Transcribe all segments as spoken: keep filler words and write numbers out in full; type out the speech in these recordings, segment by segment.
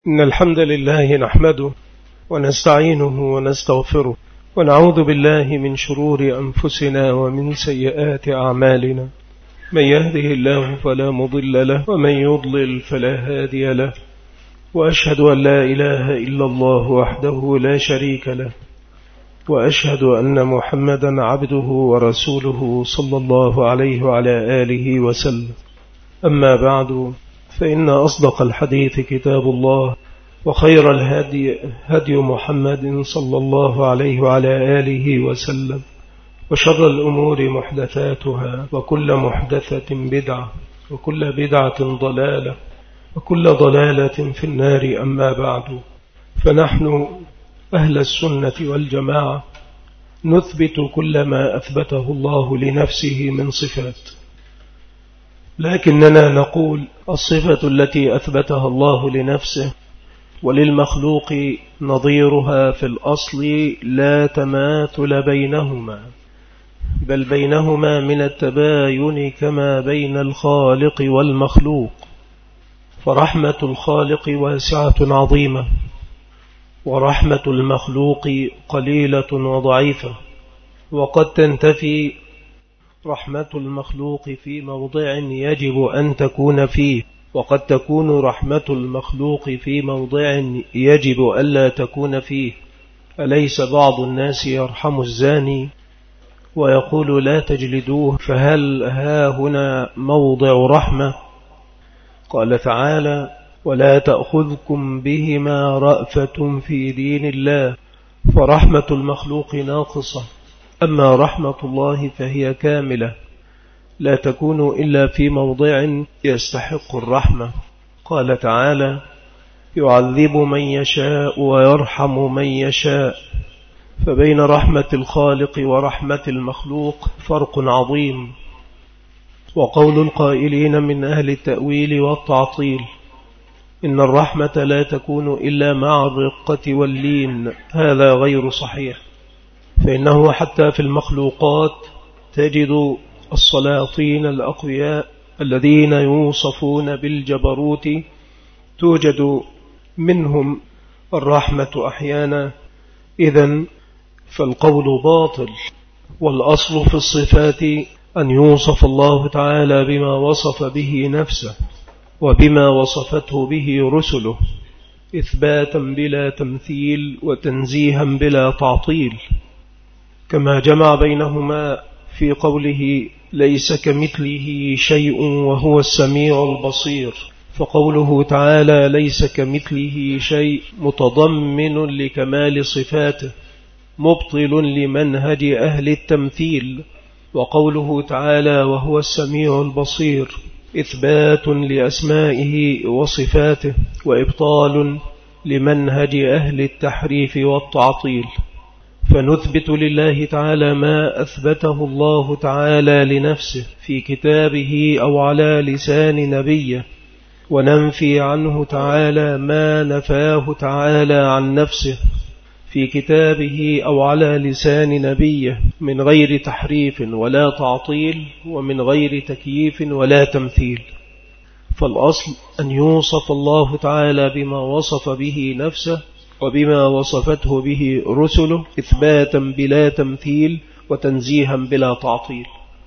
إن الحمد لله نحمده ونستعينه ونستغفره ونعوذ بالله من شرور أنفسنا ومن سيئات أعمالنا. من يهده الله فلا مضل له ومن يضلل فلا هادي له، وأشهد أن لا إله إلا الله وحده لا شريك له، وأشهد أن محمدا عبده ورسوله صلى الله عليه وعلى آله وسلم. أما بعد، فإن أصدق الحديث كتاب الله، وخير الهدي هدي محمد صلى الله عليه وعلى آله وسلم، وشر الأمور محدثاتها، وكل محدثة بدعة، وكل بدعة ضلالة، وكل ضلالة في النار. أما بعد، فنحن أهل السنة والجماعة نثبت كل ما أثبته الله لنفسه من صفات، لكننا نقول الصفة التي أثبتها الله لنفسه وللمخلوق نظيرها في الأصل لا تماثل بينهما، بل بينهما من التباين كما بين الخالق والمخلوق. فرحمة الخالق واسعة عظيمة، ورحمة المخلوق قليلة وضعيفة، وقد تنتفي رحمة المخلوق في موضع يجب أن تكون فيه، وقد تكون رحمة المخلوق في موضع يجب ألا تكون فيه. أليس بعض الناس يرحم الزاني ويقول لا تجلدوه، فهل ها هنا موضع رحمة؟ قال تعالى: ولا تأخذكم بهما رأفة في دين الله. فرحمة المخلوق ناقصة، أما رحمة الله فهي كاملة، لا تكون إلا في موضع يستحق الرحمة. قال تعالى: يعذب من يشاء ويرحم من يشاء. فبين رحمة الخالق ورحمة المخلوق فرق عظيم. وقول القائلين من أهل التأويل والتعطيل إن الرحمة لا تكون إلا مع الرقة واللين، هذا غير صحيح، فإنه حتى في المخلوقات تجد السلاطين الأقوياء الذين يوصفون بالجبروت توجد منهم الرحمة أحيانا. إذن فالقول باطل. والأصل في الصفات أن يوصف الله تعالى بما وصف به نفسه وبما وصفته به رسله، إثباتا بلا تمثيل وتنزيها بلا تعطيل، كما جمع بينهما في قوله: ليس كمثله شيء وهو السميع البصير. فقوله تعالى ليس كمثله شيء متضمن لكمال صفاته، مبطل لمنهج أهل التمثيل. وقوله تعالى وهو السميع البصير إثبات لأسمائه وصفاته، وإبطال لمنهج أهل التحريف والتعطيل. فنثبت لله تعالى ما أثبته الله تعالى لنفسه في كتابه أو على لسان نبيه، وننفي عنه تعالى ما نفاه تعالى عن نفسه في كتابه أو على لسان نبيه، من غير تحريف ولا تعطيل، ومن غير تكييف ولا تمثيل. فالأصل أن يوصف الله تعالى بما وصف به نفسه وبما وصفته به رسله، إثباتا بلا تمثيل وتنزيها بلا تعطيل.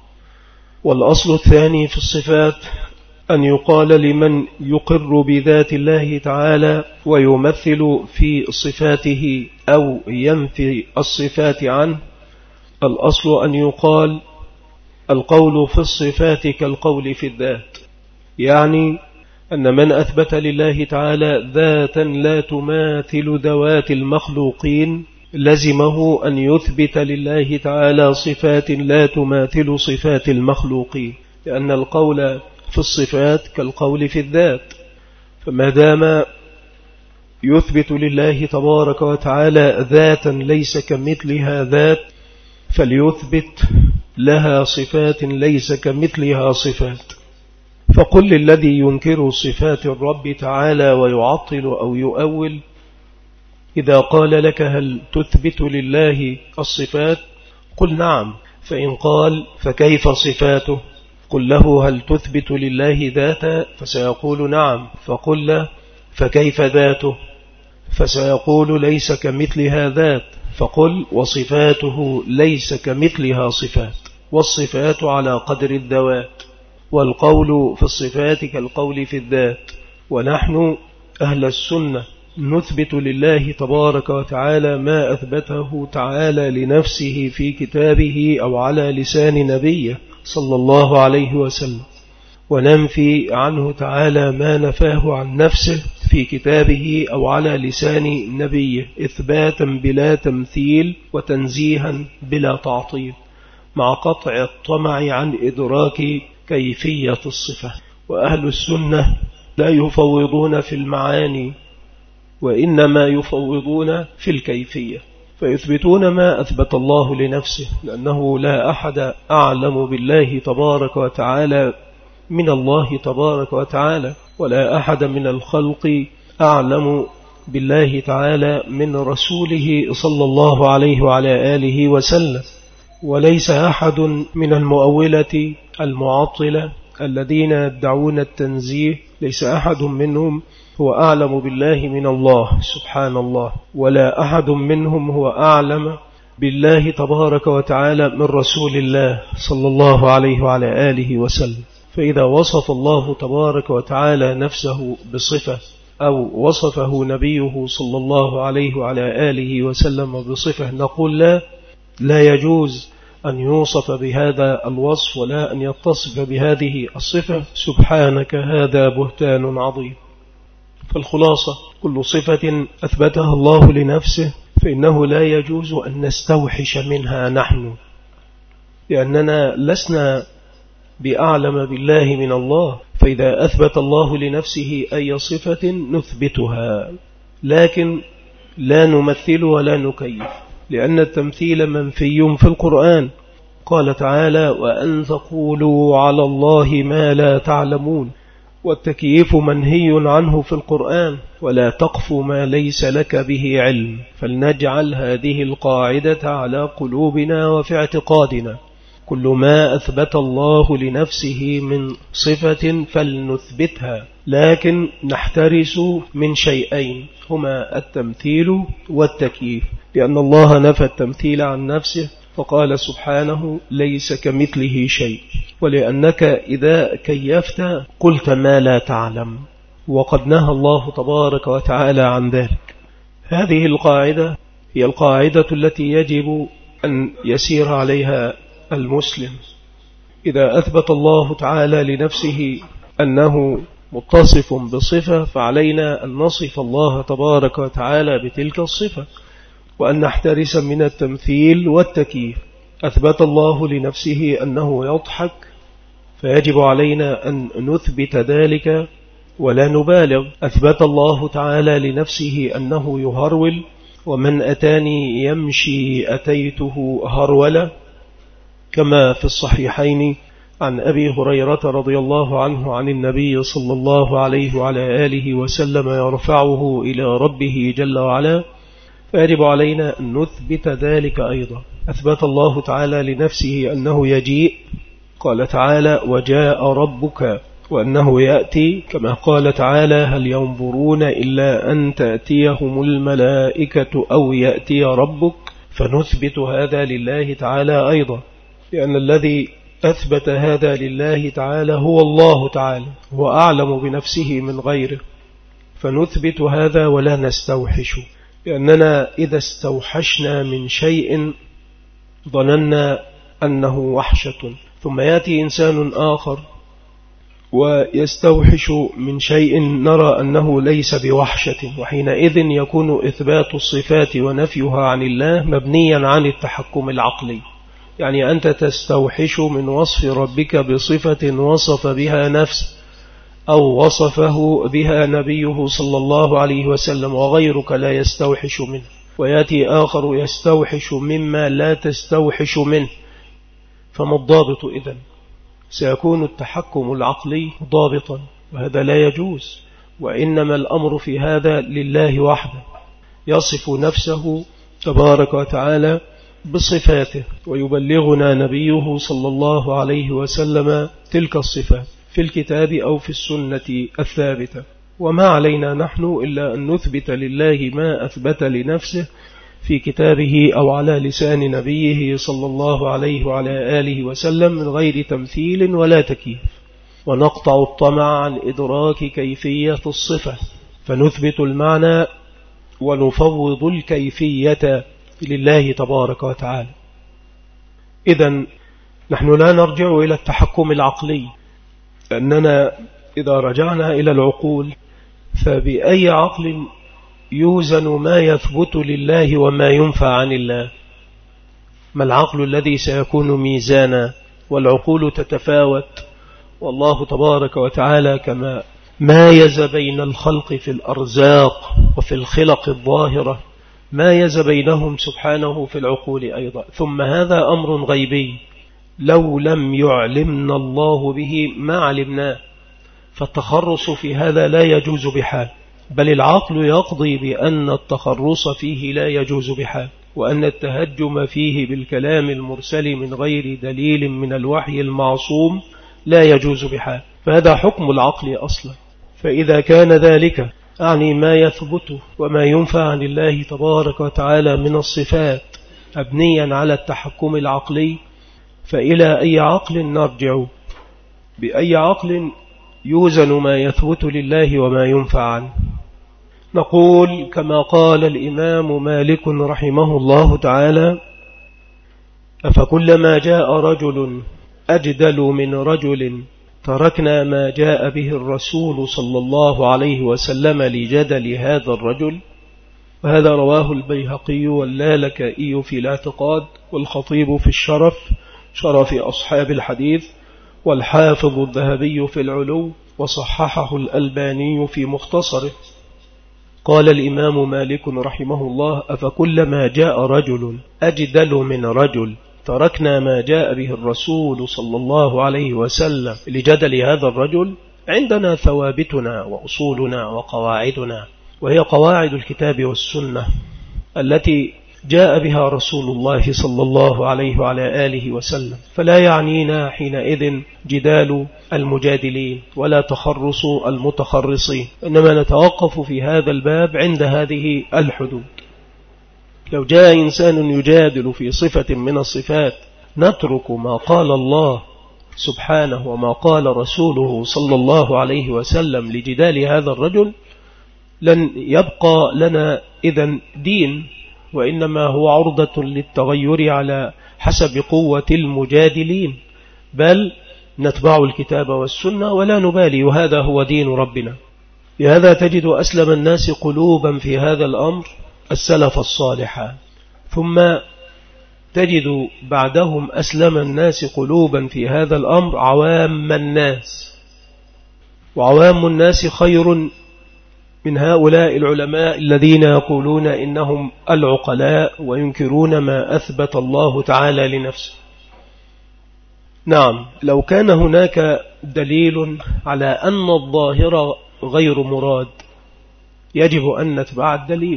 والأصل الثاني في الصفات أن يقال لمن يقر بذات الله تعالى ويمثل في صفاته أو ينفي الصفات عنه، الأصل أن يقال القول في الصفات كالقول في الذات، يعني أن من أثبت لله تعالى ذاتا لا تماثل ذوات المخلوقين لزمه أن يثبت لله تعالى صفات لا تماثل صفات المخلوقين، لأن القول في الصفات كالقول في الذات. فما دام يثبت لله تبارك وتعالى ذاتا ليس كمثلها ذات، فليثبت لها صفات ليس كمثلها صفات. فقل للذي ينكر صفات الرب تعالى ويعطل أو يؤول إذا قال لك هل تثبت لله الصفات؟ قل نعم. فإن قال فكيف صفاته؟ قل له هل تثبت لله ذاتا؟ فسيقول نعم. فقل له فكيف ذاته؟ فسيقول ليس كمثلها ذات، فقل وصفاته ليس كمثلها صفات، والصفات على قدر الذوات، والقول في الصفات كالقول في الذات. ونحن أهل السنة نثبت لله تبارك وتعالى ما أثبته تعالى لنفسه في كتابه أو على لسان نبيه صلى الله عليه وسلم، وننفي عنه تعالى ما نفاه عن نفسه في كتابه أو على لسان نبيه إثباتا بلا تمثيل وتنزيها بلا تعطيل، مع قطع الطمع عن إدراك كيفية الصفة. وأهل السنة لا يفوضون في المعاني، وإنما يفوضون في الكيفية، فيثبتون ما أثبت الله لنفسه، لأنه لا أحد أعلم بالله تبارك وتعالى من الله تبارك وتعالى، ولا أحد من الخلق أعلم بالله تعالى من رسوله صلى الله عليه وعلى آله وسلم. وليس أحد من المؤولة المعطلة الذين يدعون التنزيه، ليس أحد منهم هو أعلم بالله من الله سبحان الله، ولا أحد منهم هو أعلم بالله تبارك وتعالى من رسول الله صلى الله عليه وعلى آله وسلم. فإذا وصف الله تبارك وتعالى نفسه بصفة، أو وصفه نبيه صلى الله عليه وعلى آله وسلم بصفة، نقول لا لا يجوز أن يوصف بهذا الوصف ولا أن يتصف بهذه الصفة، سبحانك هذا بهتان عظيم. فالخلاصة كل صفة أثبتها الله لنفسه فإنه لا يجوز أن نستوحش منها نحن، لأننا لسنا بأعلم بالله من الله. فإذا أثبت الله لنفسه أي صفة نثبتها، لكن لا نمثل ولا نكيف، لأن التمثيل منفي في القرآن. قال تعالى وأن تقولوا على الله ما لا تعلمون، والتكييف منهي عنه في القرآن، ولا تقف ما ليس لك به علم. فلنجعل هذه القاعدة على قلوبنا وفي اعتقادنا، كل ما أثبت الله لنفسه من صفة فلنثبتها، لكن نحترس من شيئين هما التمثيل والتكييف، لأن الله نفى التمثيل عن نفسه فقال سبحانه ليس كمثله شيء، ولأنك إذا كيفت قلت ما لا تعلم، وقد نهى الله تبارك وتعالى عن ذلك. هذه القاعدة هي القاعدة التي يجب أن يسير عليها المسلم. إذا أثبت الله تعالى لنفسه أنه متصف بصفة، فعلينا أن نصف الله تبارك وتعالى بتلك الصفة، وأن نحترس من التمثيل والتكييف. أثبت الله لنفسه أنه يضحك، فيجب علينا أن نثبت ذلك ولا نبالغ. أثبت الله تعالى لنفسه أنه يهرول، ومن أتاني يمشي أتيته هرولا، كما في الصحيحين عن أبي هريرة رضي الله عنه عن النبي صلى الله عليه وعلى آله وسلم يرفعه إلى ربه جل وعلا. فيجب علينا أن نثبت ذلك أيضا. أثبت الله تعالى لنفسه أنه يجيء، قال تعالى وجاء ربك، وأنه يأتي، كما قال تعالى هل ينظرون إلا أن تأتيهم الملائكة أو يأتي ربك. فنثبت هذا لله تعالى أيضا، لأن الذي أثبت هذا لله تعالى هو الله تعالى، هو أعلم بنفسه من غيره. فنثبت هذا ولا نستوحش، لأننا إذا استوحشنا من شيء ظننا أنه وحشة، ثم يأتي إنسان آخر ويستوحش من شيء نرى أنه ليس بوحشة، وحينئذ يكون إثبات الصفات ونفيها عن الله مبنيا عن التحكم العقلي. يعني أنت تستوحش من وصف ربك بصفة وصف بها نفس أو وصفه بها نبيه صلى الله عليه وسلم، وغيرك لا يستوحش منه، ويأتي آخر يستوحش مما لا تستوحش منه. فما الضابط إذن؟ سيكون التحكم العقلي ضابطا، وهذا لا يجوز. وإنما الأمر في هذا لله وحده، يصف نفسه تبارك وتعالى بصفاته، ويبلغنا نبيه صلى الله عليه وسلم تلك الصفات في الكتاب أو في السنة الثابتة. وما علينا نحن إلا أن نثبت لله ما أثبت لنفسه في كتابه أو على لسان نبيه صلى الله عليه وعلى آله وسلم من غير تمثيل ولا تكييف، ونقطع الطمع عن إدراك كيفية الصفة، فنثبت المعنى ونفوض الكيفية لله تبارك وتعالى. إذن نحن لا نرجع إلى التحكم العقلي، لأننا إذا رجعنا إلى العقول فبأي عقل يوزن ما يثبت لله وما ينفى عن الله؟ ما العقل الذي سيكون ميزانا؟ والعقول تتفاوت، والله تبارك وتعالى كما مايز بين الخلق في الأرزاق وفي الخلق الظاهرة مايز بينهم سبحانه في العقول أيضا. ثم هذا أمر غيبي لو لم يعلمنا الله به ما علمناه، فالتخرص في هذا لا يجوز بحال، بل العقل يقضي بأن التخرص فيه لا يجوز بحال، وأن التهجم فيه بالكلام المرسل من غير دليل من الوحي المعصوم لا يجوز بحال، فهذا حكم العقل أصلا. فإذا كان ذلك أعني ما يثبت وما ينفى عن الله تبارك وتعالى من الصفات مبنيا على التحكم العقلي، فإلى أي عقل نرجع؟ بأي عقل يوزن ما يثبت لله وما ينفى عنه؟ نقول كما قال الإمام مالك رحمه الله تعالى: أفكلما جاء رجل أجدل من رجل تركنا ما جاء به الرسول صلى الله عليه وسلم لجدل هذا الرجل. وهذا رواه البيهقي واللالكائي في الاعتقاد، والخطيب في الشرف شرف أصحاب الحديث، والحافظ الذهبي في العلو، وصححه الألباني في مختصره. قال الإمام مالك رحمه الله: أفكلما جاء رجل أجدل من رجل تركنا ما جاء به الرسول صلى الله عليه وسلم لجدل هذا الرجل؟ عندنا ثوابتنا وأصولنا وقواعدنا، وهي قواعد الكتاب والسنة التي جاء بها رسول الله صلى الله عليه وعلى آله وسلم، فلا يعنينا حينئذ جدال المجادلين ولا تخرص المتخرصين، إنما نتوقف في هذا الباب عند هذه الحدود. لو جاء إنسان يجادل في صفة من الصفات نترك ما قال الله سبحانه وما قال رسوله صلى الله عليه وسلم لجدال هذا الرجل، لن يبقى لنا إذن دين، وإنما هو عرضة للتغير على حسب قوة المجادلين، بل نتبع الكتاب والسنة ولا نبالي، وهذا هو دين ربنا. لهذا تجد أسلم الناس قلوبا في هذا الأمر السلف الصالح، ثم تجد بعدهم أسلم الناس قلوبا في هذا الأمر عوام الناس، وعوام الناس خير من هؤلاء العلماء الذين يقولون إنهم العقلاء وينكرون ما أثبت الله تعالى لنفسه. نعم، لو كان هناك دليل على أن الظاهر غير مراد يجب أن نتبع الدليل،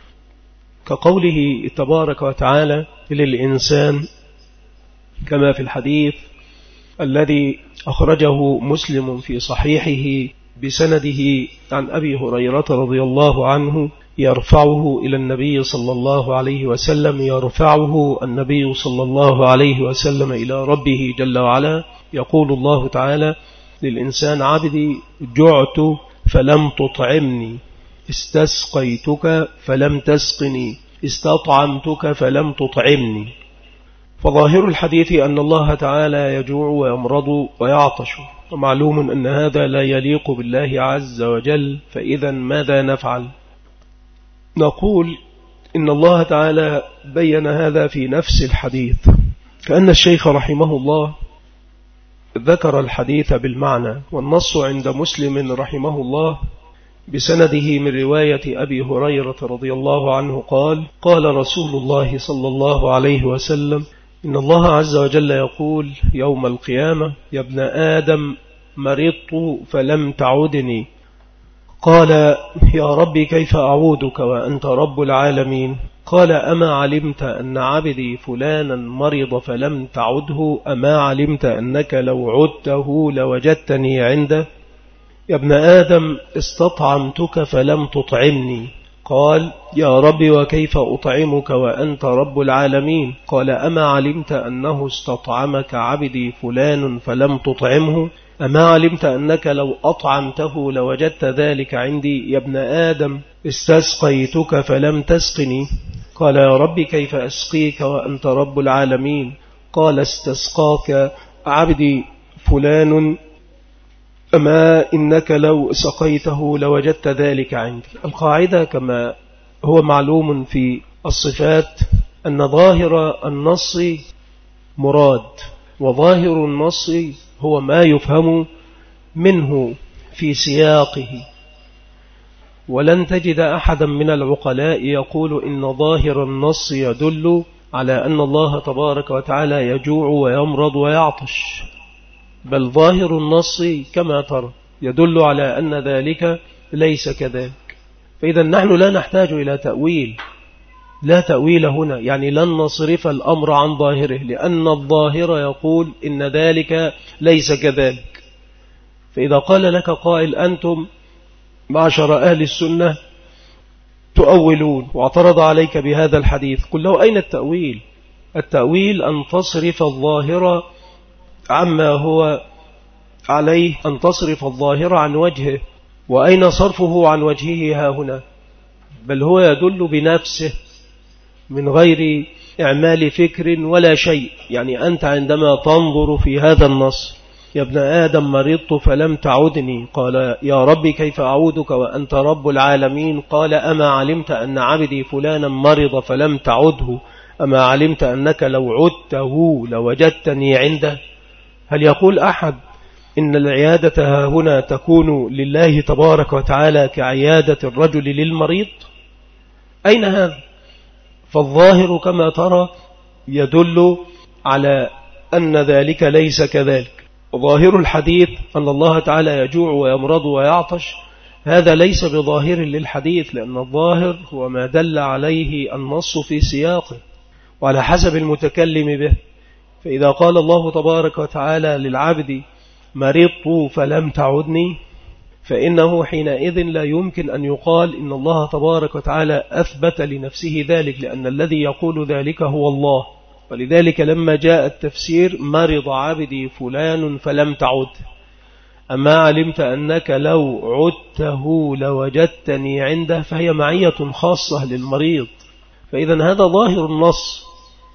كقوله تبارك وتعالى للإنسان كما في الحديث الذي أخرجه مسلم في صحيحه بسنده عن أبي هريرة رضي الله عنه يرفعه إلى النبي صلى الله عليه وسلم، يرفعه النبي صلى الله عليه وسلم إلى ربه جل وعلا. يقول الله تعالى للإنسان: عبدي جعت فلم تطعمني، استسقيتك فلم تسقني، استطعمتك فلم تطعمني. فظاهر الحديث أن الله تعالى يجوع ويمرض ويعطش، ومعلوم أن هذا لا يليق بالله عز وجل، فإذا ماذا نفعل؟ نقول إن الله تعالى بين هذا في نفس الحديث، كأن الشيخ رحمه الله ذكر الحديث بالمعنى، والنص عند مسلم رحمه الله بسنده من رواية أبي هريرة رضي الله عنه قال: قال رسول الله صلى الله عليه وسلم: إن الله عز وجل يقول يوم القيامة: يا ابن آدم مرضت فلم تعودني. قال: يا ربي كيف أعودك وأنت رب العالمين؟ قال: أما علمت أن عبدي فلانا مرض فلم تعده؟ أما علمت أنك لو عدته لوجدتني عنده؟ يا ابن آدم استطعمتك فلم تطعمني. قال يا رب وكيف أطعمك وأنت رب العالمين؟ قال أما علمت أنه استطعمك عبدي فلان فلم تطعمه؟ أما علمت أنك لو أطعمته لوجدت ذلك عندي؟ يا ابن آدم استسقيتك فلم تسقني. قال يا رب كيف أسقيك وأنت رب العالمين؟ قال استسقاك عبدي فلان أما إنك لو سقيته لوجدت ذلك عندي. القاعدة كما هو معلوم في الصفات أن ظاهر النص مراد، وظاهر النص هو ما يفهم منه في سياقه، ولن تجد أحدا من العقلاء يقول إن ظاهر النص يدل على أن الله تبارك وتعالى يجوع ويمرض ويعطش، بل ظاهر النص كما ترى يدل على أن ذلك ليس كذلك. فإذا نحن لا نحتاج إلى تأويل، لا تأويل هنا، يعني لن نصرف الأمر عن ظاهره، لأن الظاهر يقول إن ذلك ليس كذلك. فإذا قال لك قائل أنتم معشر أهل السنة تؤولون واعترض عليك بهذا الحديث، قل له أين التأويل؟ التأويل أن تصرف الظاهر عما هو عليه، أن تصرف الظاهر عن وجهه. وأين صرفه عن وجهه ها هنا؟ بل هو يدل بنفسه من غير إعمال فكر ولا شيء. يعني أنت عندما تنظر في هذا النص يا ابن آدم مرضت فلم تعدني، قال يا رب كيف أعودك وأنت رب العالمين؟ قال أما علمت أن عبدي فلانا مرض فلم تعده؟ أما علمت أنك لو عدته لوجدتني عنده؟ هل يقول أحد إن العيادة هنا تكون لله تبارك وتعالى كعيادة الرجل للمريض؟ أين هذا؟ فالظاهر كما ترى يدل على أن ذلك ليس كذلك. ظاهر الحديث أن الله تعالى يجوع ويمرض ويعطش، هذا ليس بظاهر للحديث، لأن الظاهر هو ما دل عليه النص في سياقه وعلى حسب المتكلم به. فإذا قال الله تبارك وتعالى للعبد مرضت فلم تعدني، فإنه حينئذ لا يمكن أن يقال إن الله تبارك وتعالى أثبت لنفسه ذلك، لأن الذي يقول ذلك هو الله. ولذلك لما جاء التفسير مرض عبدي فلان فلم تعد، أما علمت أنك لو عدته لوجدتني عنده، فهي معية خاصة للمريض. فإذا هذا ظاهر النص.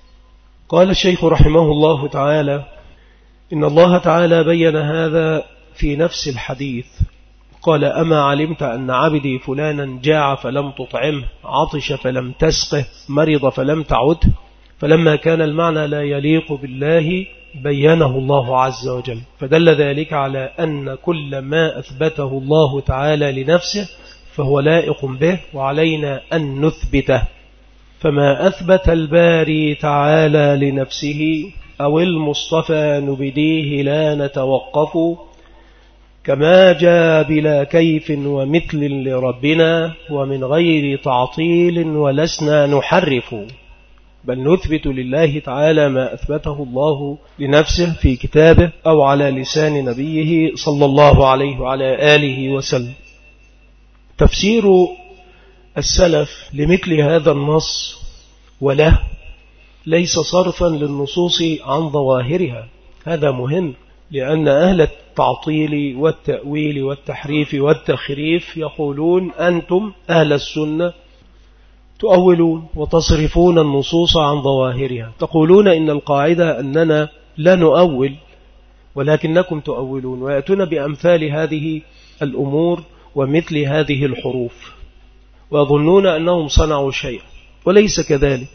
قال الشيخ رحمه الله تعالى إن الله تعالى بين هذا في نفس الحديث، قال أما علمت أن عبدي فلانا جاع فلم تطعمه، عطش فلم تسقه، مرض فلم تعد. فلما كان المعنى لا يليق بالله بينه الله عز وجل، فدل ذلك على أن كل ما أثبته الله تعالى لنفسه فهو لائق به وعلينا أن نثبته. فما أثبت الباري تعالى لنفسه أو المصطفى نبديه لا نتوقف، كما جاء بلا كيف ومثل لربنا ومن غير تعطيل ولسنا نحرف، بل نثبت لله تعالى ما أثبته الله لنفسه في كتابه أو على لسان نبيه صلى الله عليه وعلى آله وسلم. تفسير السلف لمثل هذا النص وله ليس صرفا للنصوص عن ظواهرها، هذا مهم، لأن أهل التعطيل والتأويل والتحريف والتخريف يقولون أنتم أهل السنة تؤولون وتصرفون النصوص عن ظواهرها، تقولون إن القاعدة أننا لا نؤول ولكنكم تؤولون، ويأتون بأمثال هذه الأمور ومثل هذه الحروف ويظنون أنهم صنعوا شيئا، وليس كذلك.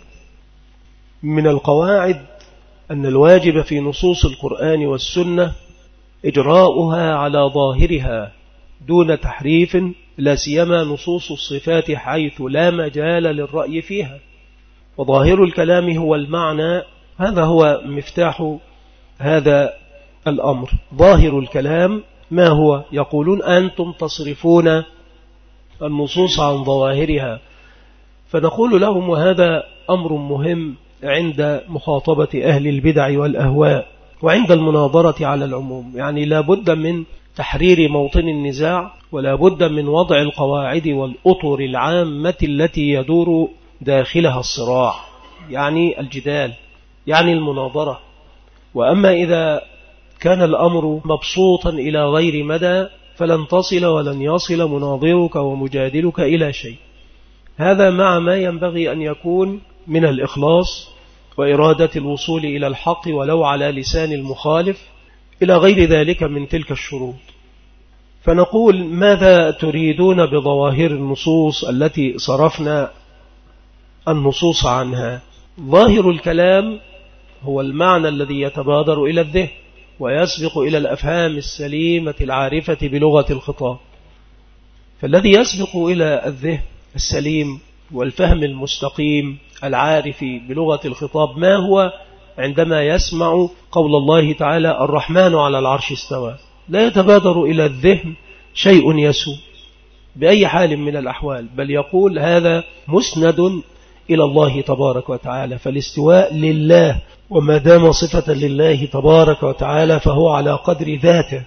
من القواعد أن الواجب في نصوص القرآن والسنة إجراؤها على ظاهرها دون تحريف، لا سيما نصوص الصفات حيث لا مجال للرأي فيها. وظاهر الكلام هو المعنى، هذا هو مفتاح هذا الأمر. ظاهر الكلام ما هو؟ يقولون أنتم تصرفون النصوص عن ظواهرها، فنقول لهم وهذا أمر مهم عند مخاطبة أهل البدع والأهواء وعند المناظرة على العموم. يعني لا بد من تحرير موطن النزاع، ولا بد من وضع القواعد والأطر العامة التي يدور داخلها الصراع، يعني الجدال، يعني المناظرة. وأما إذا كان الأمر مبسوطا إلى غير مدى فلن تصل ولن يصل مناظرك ومجادلك إلى شيء. هذا مع ما ينبغي أن يكون من الإخلاص وإرادة الوصول إلى الحق ولو على لسان المخالف إلى غير ذلك من تلك الشروط. فنقول: ماذا تريدون بظواهر النصوص التي صرفنا النصوص عنها؟ ظاهر الكلام هو المعنى الذي يتبادر إلى الذهن ويسبق إلى الأفهام السليمة العارفة بلغة الخطاب. فالذي يسبق إلى الذهن السليم والفهم المستقيم العارف بلغة الخطاب ما هو؟ عندما يسمع قول الله تعالى: الرحمن على العرش استوى، لا يتبادر إلى الذهن شيء يسوء بأي حال من الأحوال، بل يقول هذا مسند إلى الله تبارك وتعالى، فالاستواء لله، وما دام صفة لله تبارك وتعالى فهو على قدر ذاته.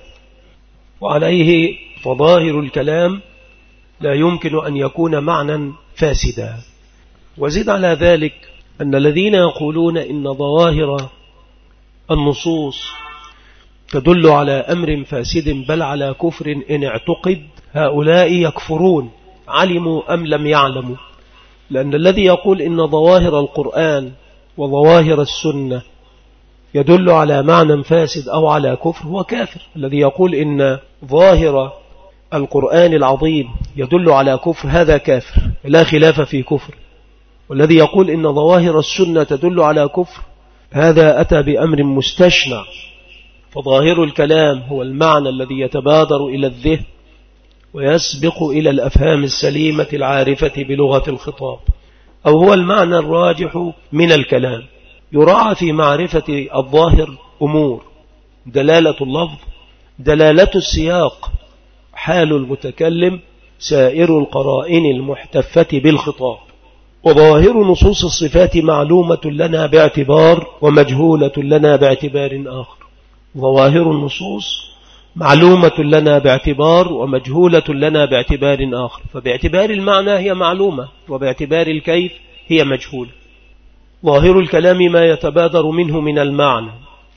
وعليه فظاهر الكلام لا يمكن أن يكون معنى فاسدا. وزد على ذلك أن الذين يقولون إن ظواهر النصوص تدل على أمر فاسد بل على كفر إن اعتقد، هؤلاء يكفرون علموا أم لم يعلموا، لأن الذي يقول إن ظواهر القرآن وظواهر السنة يدل على معنى فاسد أو على كفر هو كافر. الذي يقول إن ظاهر القرآن العظيم يدل على كفر هذا كافر لا خلاف في كفر. والذي يقول إن ظواهر السنة تدل على كفر هذا أتى بأمر مستشنع. فظاهر الكلام هو المعنى الذي يتبادر إلى الذهن ويسبق إلى الأفهام السليمة العارفة بلغة الخطاب، أو هو المعنى الراجح من الكلام. يراعى في معرفة الظاهر أمور: دلالة اللفظ، دلالة السياق، حال المتكلم، سائر القرائن المحتفة بالخطاب. وظاهر نصوص الصفات معلومة لنا باعتبار ومجهولة لنا باعتبار آخر. ظواهر النصوص معلومة لنا باعتبار ومجهولة لنا باعتبار آخر، فباعتبار المعنى هي معلومة وباعتبار الكيف هي مجهولة. ظاهر الكلام ما يتبادر منه من المعنى،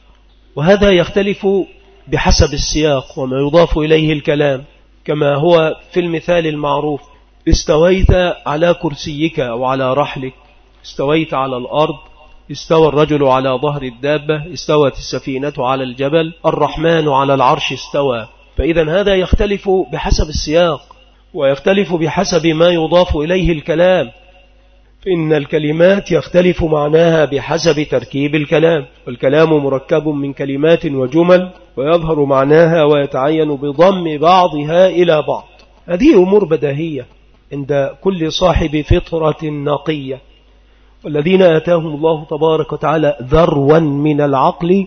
وهذا يختلف بحسب السياق وما يضاف إليه الكلام، كما هو في المثال المعروف: استويت على كرسيك أو على رحلك، استويت على الأرض، استوى الرجل على ظهر الدابة، استوت السفينة على الجبل، الرحمن على العرش استوى. فإذا هذا يختلف بحسب السياق ويختلف بحسب ما يضاف إليه الكلام، فإن الكلمات يختلف معناها بحسب تركيب الكلام، والكلام مركب من كلمات وجمل، ويظهر معناها ويتعين بضم بعضها إلى بعض. هذه أمور بديهية عند كل صاحب فطرة نقية، والذين آتاهم الله تبارك وتعالى ذروا من العقل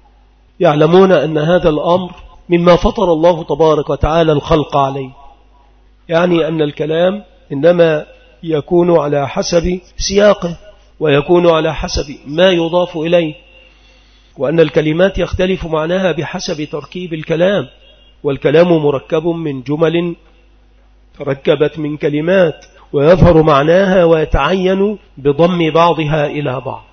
يعلمون أن هذا الأمر مما فطر الله تبارك وتعالى الخلق عليه، يعني أن الكلام إنما يكون على حسب سياقه ويكون على حسب ما يضاف إليه، وأن الكلمات يختلف معناها بحسب تركيب الكلام، والكلام مركب من جمل تركبت من كلمات، ويظهر معناها ويتعين بضم بعضها إلى بعض.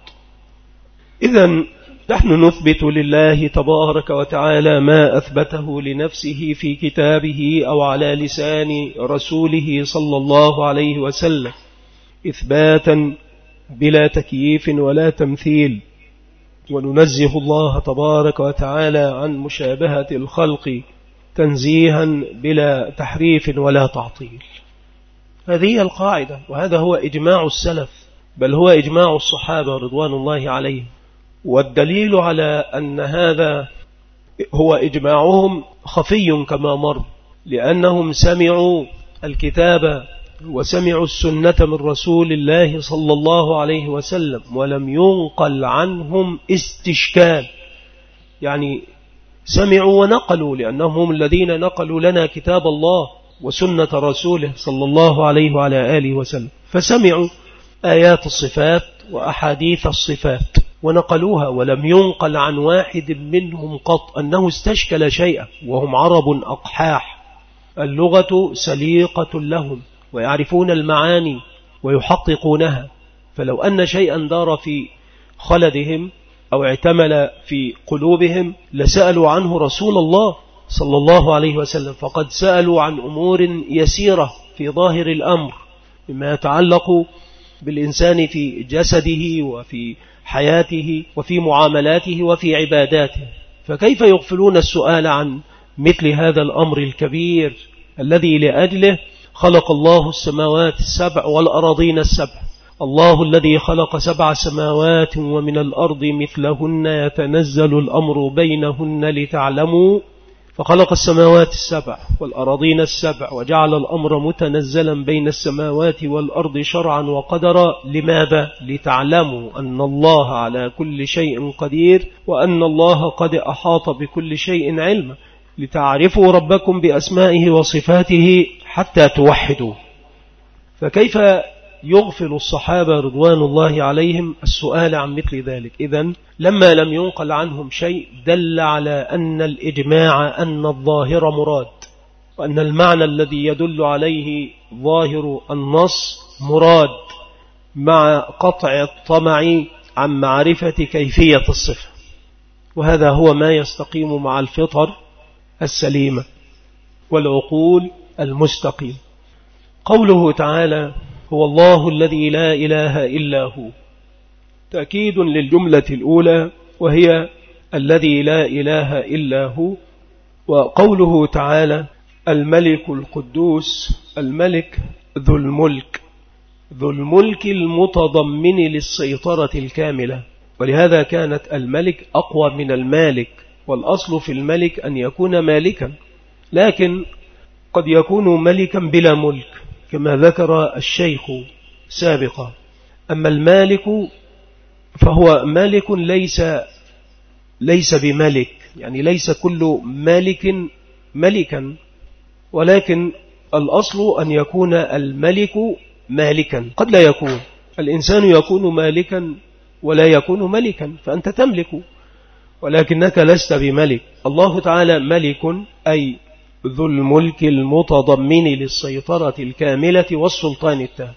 إذن نحن نثبت لله تبارك وتعالى ما أثبته لنفسه في كتابه أو على لسان رسوله صلى الله عليه وسلم إثباتا بلا تكييف ولا تمثيل، وننزه الله تبارك وتعالى عن مشابهة الخلق تنزيها بلا تحريف ولا تعطيل. هذه القاعدة، وهذا هو إجماع السلف، بل هو إجماع الصحابة رضوان الله عليهم. والدليل على أن هذا هو إجماعهم خفي كما مر، لأنهم سمعوا الكتاب وسمعوا السنة من رسول الله صلى الله عليه وسلم ولم ينقل عنهم استشكال، يعني سمعوا ونقلوا، لأنهم الذين نقلوا لنا كتاب الله وسنة رسوله صلى الله عليه وعلى آله وسلم، فسمعوا آيات الصفات وأحاديث الصفات ونقلوها، ولم ينقل عن واحد منهم قط أنه استشكل شيئا، وهم عرب أقحاح، اللغة سليقة لهم ويعرفون المعاني ويحققونها، فلو أن شيئا دار في خلدهم أو اعتمل في قلوبهم لسألوا عنه رسول الله صلى الله عليه وسلم، فقد سألوا عن أمور يسيرة في ظاهر الأمر مما يتعلق بالإنسان في جسده وفي حياته وفي معاملاته وفي عباداته، فكيف يغفلون السؤال عن مثل هذا الأمر الكبير الذي لأجله خلق الله السماوات السبع والأراضين السبع. الله الذي خلق سبع سماوات ومن الأرض مثلهن يتنزل الأمر بينهن لتعلموا، فخلق السماوات السبع والأراضين السبع وجعل الأمر متنزلا بين السماوات والأرض شرعا وقدرا. لماذا؟ لتعلموا أن الله على كل شيء قدير وأن الله قد أحاط بكل شيء علما، لتعرفوا ربكم بأسمائه وصفاته حتى توحدوا. فكيف يغفل الصحابة رضوان الله عليهم السؤال عن مثل ذلك؟ إذن لما لم ينقل عنهم شيء دل على أن الإجماع أن الظاهر مراد، وأن المعنى الذي يدل عليه ظاهر النص مراد، مع قطع الطمع عن معرفة كيفية الصفة، وهذا هو ما يستقيم مع الفطر السليمة والعقول المستقيم. قوله تعالى هو الله الذي لا إله إلا هو تأكيد للجملة الأولى وهي الذي لا إله إلا هو. وقوله تعالى الملك القدوس، الملك ذو الملك، ذو الملك المتضمن للسيطرة الكاملة، ولهذا كانت الملك أقوى من المالك، والأصل في الملك أن يكون مالكا، لكن قد يكون ملكا بلا ملك كما ذكر الشيخ سابقا. أما المالك فهو مالك ليس ليس بملك، يعني ليس كل مالك ملكا، ولكن الأصل أن يكون الملك مالكا. قد لا يكون الإنسان يكون مالكا ولا يكون ملكا، فأنت تملك ولكنك لست بملك. الله تعالى ملك أي ذو الملك المتضمن للسيطرة الكاملة والسلطان التام.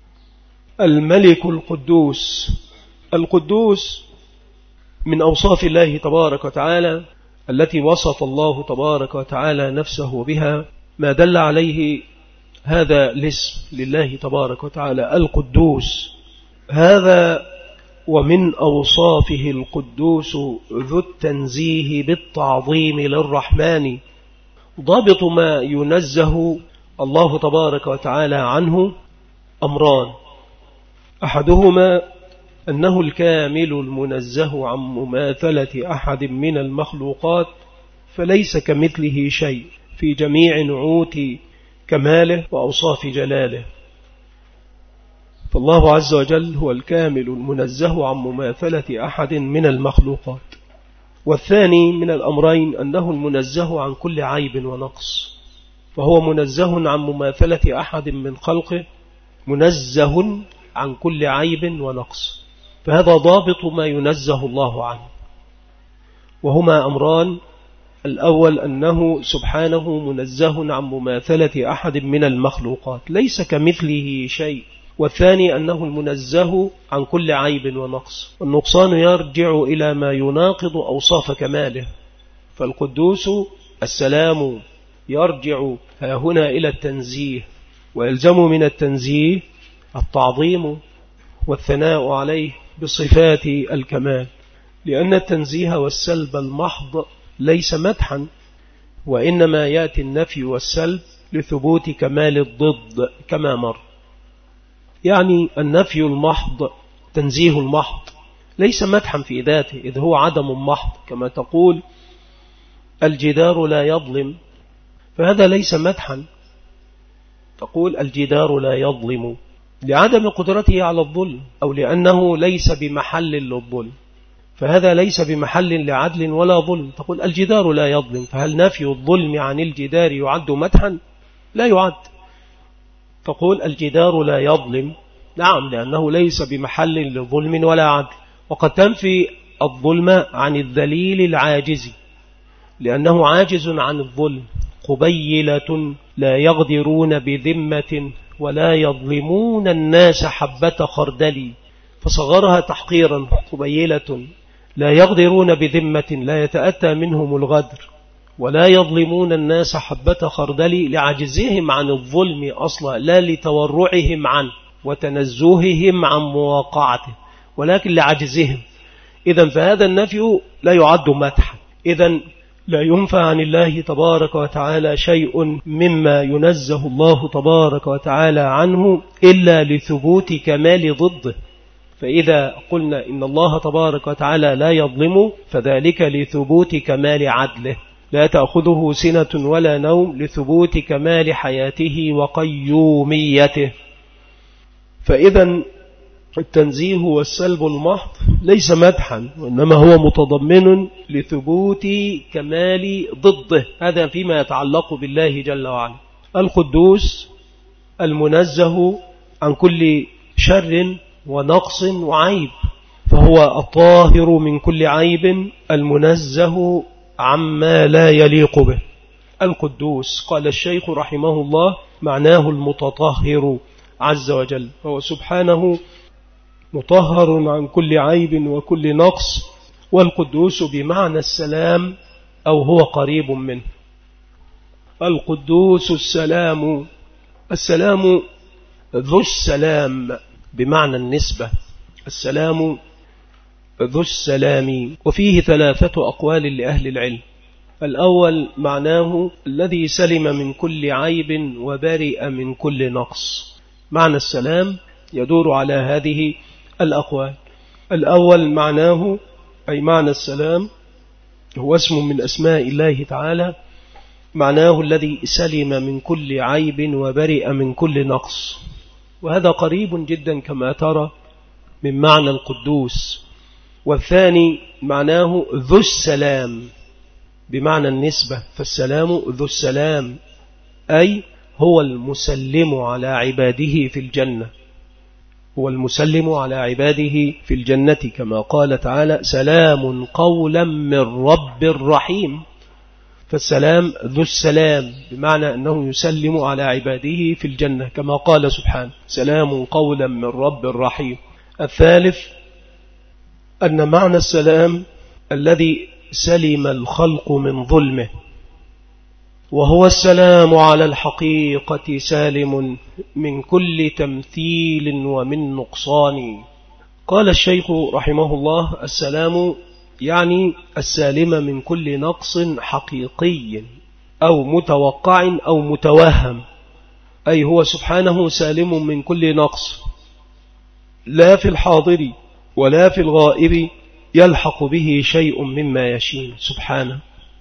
الملك القدوس، القدوس من أوصاف الله تبارك وتعالى التي وصف الله تبارك وتعالى نفسه بها، ما دل عليه هذا الاسم لله تبارك وتعالى القدوس. هذا ومن أوصافه القدوس ذو التنزيه بالتعظيم للرحمن. ضابط ما ينزه الله تبارك وتعالى عنه أمران، أحدهما أنه الكامل المنزه عن مماثلة أحد من المخلوقات، فليس كمثله شيء في جميع نعوت كماله وأوصاف جلاله، فالله عز وجل هو الكامل المنزه عن مماثلة أحد من المخلوقات. والثاني من الأمرين أنه المنزه عن كل عيب ونقص، فهو منزه عن مماثلة أحد من خلقه، منزه عن كل عيب ونقص، فهذا ضابط ما ينزه الله عنه. وهما أمران، الأول أنه سبحانه منزه عن مماثلة أحد من المخلوقات ليس كمثله شيء، والثاني أنه المنزه عن كل عيب ونقص، والنقصان يرجع إلى ما يناقض أوصاف كماله، فالقدوس السلام يرجع هنا إلى التنزيه، ويلزم من التنزيه التعظيم والثناء عليه بصفات الكمال، لأن التنزيه والسلب المحض ليس مدحا، وإنما يأتي النفي والسلب لثبوت كمال الضد كما مر. يعني النفي المحض تنزيه المحض ليس مدحا في ذاته، إذ هو عدم محض، كما تقول الجدار لا يظلم، فهذا ليس مدحا. تقول الجدار لا يظلم لعدم قدرته على الظلم، أو لأنه ليس بمحل للظلم، فهذا ليس بمحل لعدل ولا ظلم. تقول الجدار لا يظلم، فهل نفي الظلم عن الجدار يعد مدحا؟ لا يعد. تقول الجدار لا يظلم، نعم، لأنه ليس بمحل لظلم ولا عدل، وقد تنفي الظلم عن الذليل العاجز لأنه عاجز عن الظلم. قبيلة لا يغدرون بذمة ولا يظلمون الناس حبة خردل، فصغرها تحقيرا. قبيلة لا يغدرون بذمة، لا يتأتى منهم الغدر، ولا يظلمون الناس حبة خردل، لعجزهم عن الظلم أصلا، لا لتورعهم عنه وتنزههم عن مواقعته، ولكن لعجزهم. إذن فهذا النفي لا يعد مدحا. إذن لا ينفى عن الله تبارك وتعالى شيء مما ينزه الله تبارك وتعالى عنه إلا لثبوت كمال ضده. فإذا قلنا إن الله تبارك وتعالى لا يظلم فذلك لثبوت كمال عدله، لا تأخذه سنة ولا نوم، لثبوت كمال حياته وقيوميته. فإذا التنزيه والسلب المحض ليس مدحا، وإنما هو متضمن لثبوت كمال ضده. هذا فيما يتعلق بالله جل وعلا. القدوس المنزه عن كل شر ونقص وعيب، فهو الطاهر من كل عيب المنزه عما لا يليق به. القدوس قال الشيخ رحمه الله معناه المتطهر عز وجل، فهو سبحانه مطهر عن كل عيب وكل نقص. والقدوس بمعنى السلام أو هو قريب منه. القدوس السلام، السلام ذو السلام بمعنى النسبة، السلام ذو السلام. وفيه ثلاثة أقوال لأهل العلم. الأول معناه الذي سلم من كل عيب وبرئ من كل نقص. معنى السلام يدور على هذه الأقوال. الأول معناه أي معنى السلام هو اسم من أسماء الله تعالى، معناه الذي سلم من كل عيب وبرئ من كل نقص، وهذا قريب جدا كما ترى من معنى القدوس. والثاني معناه ذو السلام بمعنى النسبة، فالسلام ذو السلام أي هو المسلم على عباده في الجنة، هو المسلم على عباده في الجنة، كما قال تعالى سلام قولا من رب رحيم. فالسلام ذو السلام بمعنى أنه يسلم على عباده في الجنة، كما قال سبحانه سلام قولا من رب رحيم. الثالث أن معنى السلام الذي سلم الخلق من ظلمه، وهو السلام على الحقيقة سالم من كل تمثيل ومن نقصان. قال الشيخ رحمه الله السلام يعني السالم من كل نقص حقيقي أو متوقع أو متوهم، أي هو سبحانه سالم من كل نقص، لا في الحاضر ولا في الغائب يلحق به شيء مما يشين سبحانه.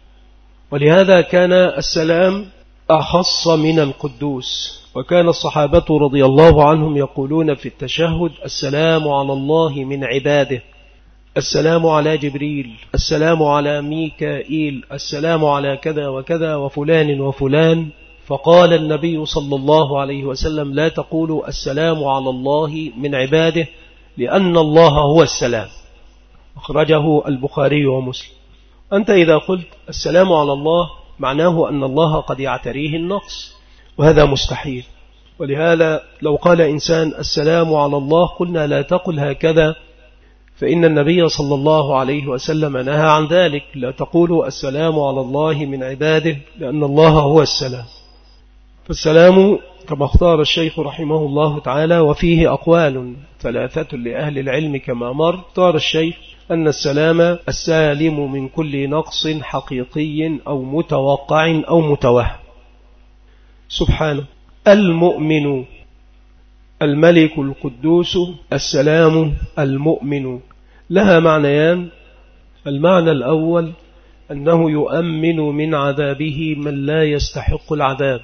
ولهذا كان السلام أخص من القدوس. وكان الصحابة رضي الله عنهم يقولون في التشهد السلام على الله من عباده، السلام على جبريل، السلام على ميكائيل، السلام على كذا وكذا وفلان وفلان. فقال النبي صلى الله عليه وسلم لا تقولوا السلام على الله من عباده لأن الله هو السلام. أخرجه البخاري ومسلم. أنت إذا قلت السلام على الله معناه أن الله قد يعتريه النقص، وهذا مستحيل. ولهذا لو قال إنسان السلام على الله قلنا لا تقل هكذا، فإن النبي صلى الله عليه وسلم نهى عن ذلك. لا تقولوا السلام على الله من عباده لأن الله هو السلام. فالسلام كما اختار الشيخ رحمه الله تعالى، وفيه أقوال ثلاثة لأهل العلم كما مر. اختار الشيخ أن السلام السالم من كل نقص حقيقي أو متوقع أو متوهم سبحانه. المؤمن الملك القدوس السلام المؤمن لها معنيان. المعنى الأول أنه يؤمن من عذابه من لا يستحق العذاب،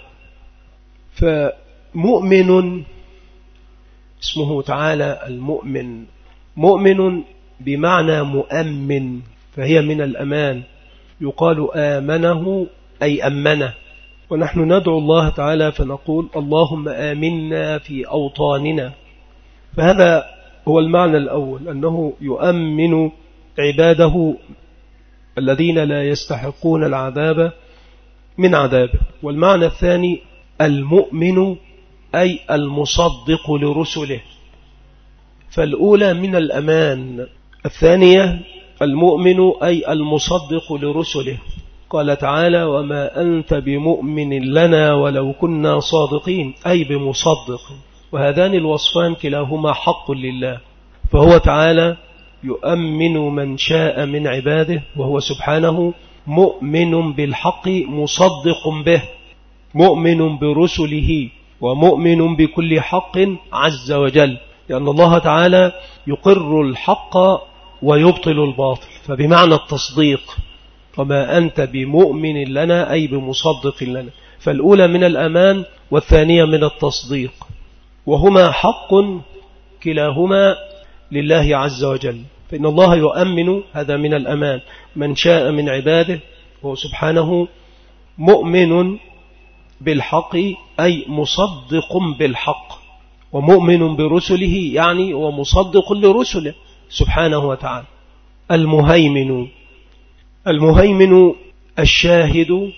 فمؤمن اسمه تعالى المؤمن، مؤمن بمعنى مؤمن، فهي من الأمان. يقال آمنه أي أمنه. ونحن ندعو الله تعالى فنقول اللهم آمنا في أوطاننا، فهذا هو المعنى الأول أنه يؤمن عباده الذين لا يستحقون العذاب من عذابه. والمعنى الثاني المؤمن أي المصدق لرسله، فالأولى من الأمان، الثانية المؤمن أي المصدق لرسله. قال تعالى وما أنت بمؤمن لنا ولو كنا صادقين، أي بمصدق. وهذان الوصفان كلاهما حق لله، فهو تعالى يؤمن من شاء من عباده، وهو سبحانه مؤمن بالحق مصدق به، مؤمن برسله ومؤمن بكل حق عز وجل، لأن الله تعالى يقر الحق ويبطل الباطل، فبمعنى التصديق. وما أنت بمؤمن لنا أي بمصدق لنا، فالأولى من الأمان والثانية من التصديق، وهما حق كلاهما لله عز وجل. فإن الله يؤمن، هذا من الأمان، من شاء من عباده، وهو سبحانه مؤمن بالحق أي مصدق بالحق، ومؤمن برسله يعني ومصدق لرسله سبحانه وتعالى. المهيمن، المهيمن الشاهد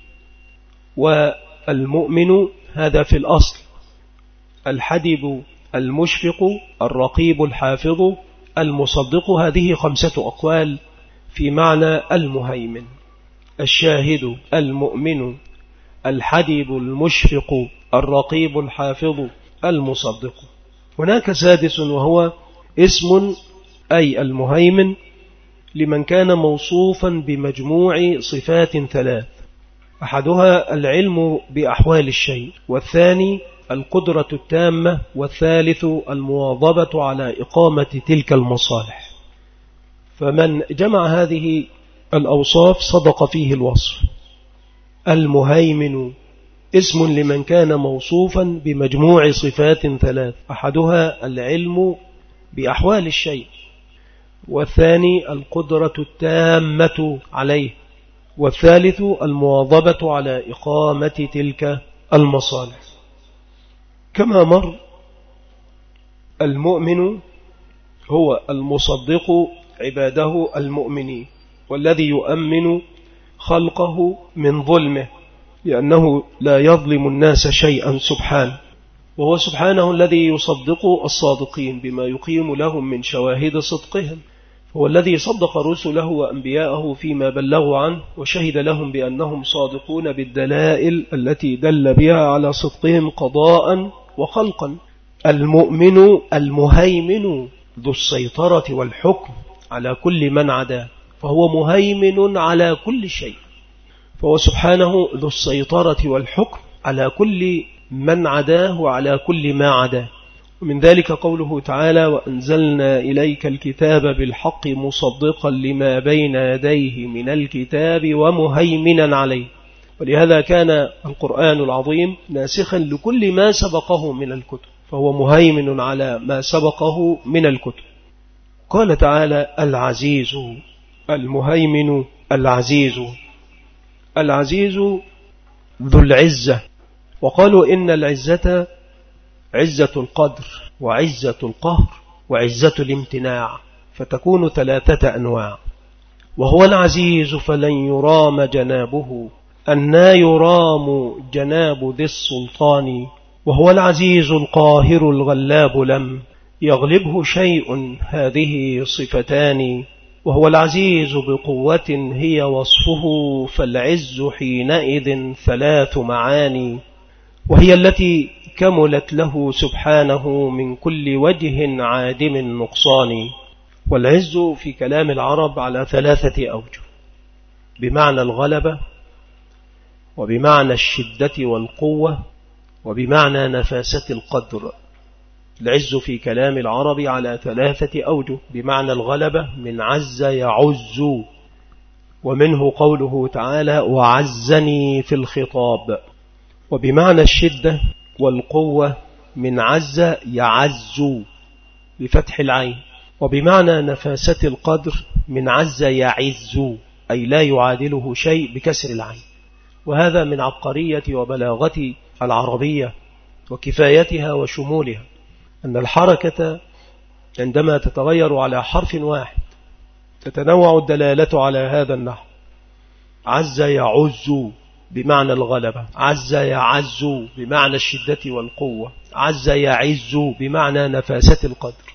والمؤمن، هذا في الأصل. الحدب المشفق، الرقيب الحافظ، المصدق، هذه خمسة أقوال في معنى المهيمن: الشاهد، المؤمن، الحدب المشفق، الرقيب الحافظ، المصدق. هناك سادس وهو اسم أي المهيمن لمن كان موصوفا بمجموع صفات ثلاث: أحدها العلم بأحوال الشيء، والثاني القدرة التامة، والثالث المواظبة على إقامة تلك المصالح. فمن جمع هذه الأوصاف صدق فيه الوصف. المهيمن اسم لمن كان موصوفا بمجموع صفات ثلاث: أحدها العلم بأحوال الشيء، والثاني القدرة التامة عليه، والثالث المواظبة على إقامة تلك المصالح. كما مر، المؤمن هو المصدق عباده المؤمنين، والذي يؤمن خلقه من ظلمه، لأنه لا يظلم الناس شيئا سبحانه، وهو سبحانه الذي يصدق الصادقين بما يقيم لهم من شواهد صدقهم. هو الذي صدق رسله وأنبياءه فيما بلغوا عنه، وشهد لهم بأنهم صادقون بالدلائل التي دل بها على صدقهم قضاء وخلقا. المؤمن المهيمن ذو السيطرة والحكم على كل من عداه، فهو مهيمن على كل شيء، فهو سبحانه ذو السيطرة والحكم على كل من عداه وعلى كل ما عداه. ومن ذلك قوله تعالى وأنزلنا إليك الكتاب بالحق مصدقا لما بين يديه من الكتاب ومهيمنا عليه. ولهذا كان القرآن العظيم ناسخا لكل ما سبقه من الكتب، فهو مهيمن على ما سبقه من الكتب. قال تعالى العزيز، المهيمن العزيز، العزيز ذو العزة. وقالوا إن العزة عزة القدر وعزة القهر وعزة الامتناع، فتكون ثلاثة أنواع. وهو العزيز فلن يرام جنابه، أنى يرام جناب ذي السلطان. وهو العزيز القاهر الغلاب لم يغلبه شيء، هذه صفتان. وهو العزيز بقوة هي وصفه، فالعز حينئذ ثلاث معاني، وهي التي كملت له سبحانه من كل وجه عادم النقصان. والعز في كلام العرب على ثلاثة أوجه: بمعنى الغلبة، وبمعنى الشدة والقوة، وبمعنى نفاسة القدر. العز في كلام العرب على ثلاثة أوجه: بمعنى الغلبة من عز يعز، ومنه قوله تعالى وعزني في الخطاب. وبمعنى الشدة والقوة من عز يعز بفتح العين. وبمعنى نفاسة القدر من عز يعز، أي لا يعادله شيء بكسر العين. وهذا من عبقرية وبلاغة العربية وكفايتها وشمولها، أن الحركة عندما تتغير على حرف واحد تتنوع الدلالة على هذا النحو. عز يعز بمعنى الغلبة، عز يعز بمعنى الشدة والقوة، عز يعز بمعنى نفاسة القدر.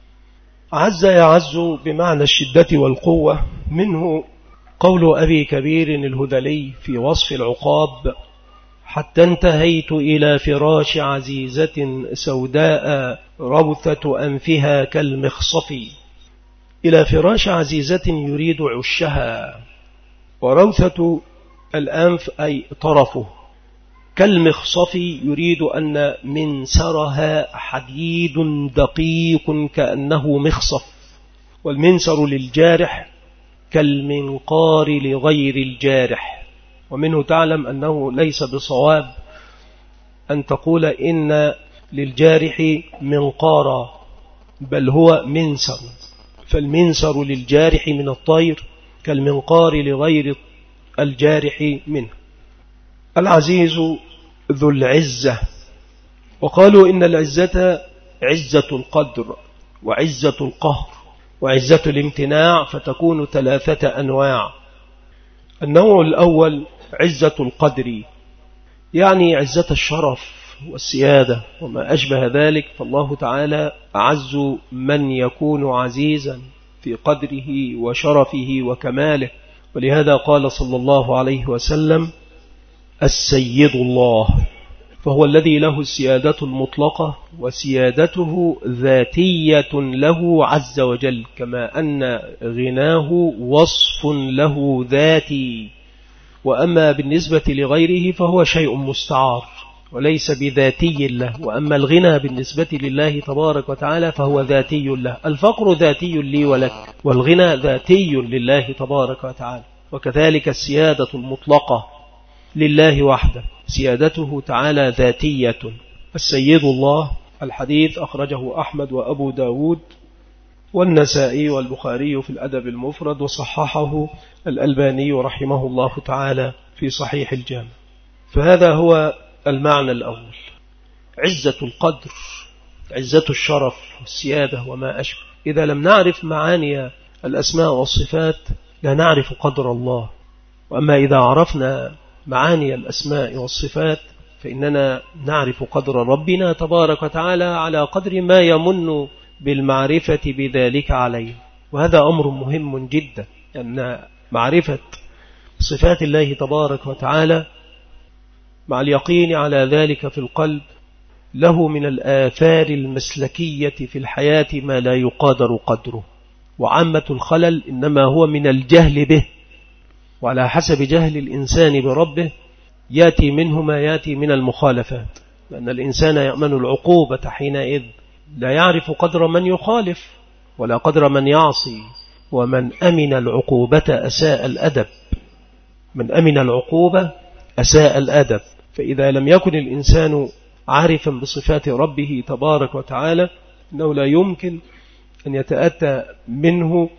عز يعز بمعنى الشدة والقوة منه قول أبي كبير الهذلي في وصف العقاب: حتى انتهيت إلى فراش عزيزة سوداء روثة أنفها كالمخصف. إلى فراش عزيزة يريد عشها، وروثة الأنف أي طرفه، كالمخصف يريد أن منسرها حديد دقيق كأنه مخصف. والمنسر للجارح كالمنقار لغير الجارح. ومنه تعلم أنه ليس بصواب أن تقول إن للجارح منقارا، بل هو منسر، فالمنسر للجارح من الطير كالمنقار لغير الجارح منه. العزيز ذو العزة، وقالوا إن العزة عزة القدر وعزة القهر وعزة الامتناع، فتكون ثلاثة أنواع. النوع الأول عزة القدر، يعني عزة الشرف والسيادة وما أشبه ذلك، فالله تعالى أعز من يكون عزيزا في قدره وشرفه وكماله. ولهذا قال صلى الله عليه وسلم: السيد الله، فهو الذي له السيادة المطلقة، وسيادته ذاتية له عز وجل، كما أن غناه وصف له ذاتي. وأما بالنسبة لغيره فهو شيء مستعار وليس بذاتي له. وأما الغنى بالنسبة لله تبارك وتعالى فهو ذاتي له. الفقر ذاتي لي ولك، والغنى ذاتي لله تبارك وتعالى. وكذلك السيادة المطلقة لله وحده، سيادته تعالى ذاتية. السيد الله، الحديث أخرجه أحمد وأبو داود والنسائي والبخاري في الأدب المفرد، وصححه الألباني رحمه الله تعالى في صحيح الجامع. فهذا هو المعنى الأول، عزة القدر، عزة الشرف والسيادة وما أشبه. إذا لم نعرف معاني الأسماء والصفات لا نعرف قدر الله. وأما إذا عرفنا معاني الأسماء والصفات فإننا نعرف قدر ربنا تبارك وتعالى على قدر ما يمن بالمعرفة بذلك عليه. وهذا أمر مهم جدا، أن معرفة صفات الله تبارك وتعالى مع اليقين على ذلك في القلب له من الآثار المسلكية في الحياة ما لا يقادر قدره. وعامة الخلل إنما هو من الجهل به، وعلى حسب جهل الإنسان بربه يأتي منه ما يأتي من المخالفات، لأن الإنسان يأمن العقوبة حينئذ، لا يعرف قدر من يخالف ولا قدر من يعصي. ومن أمن العقوبة أساء الأدب، من أمن العقوبة أساء الأدب. فإذا لم يكن الإنسان عارفا بصفات ربه تبارك وتعالى إنه لا يمكن أن يتأتى منه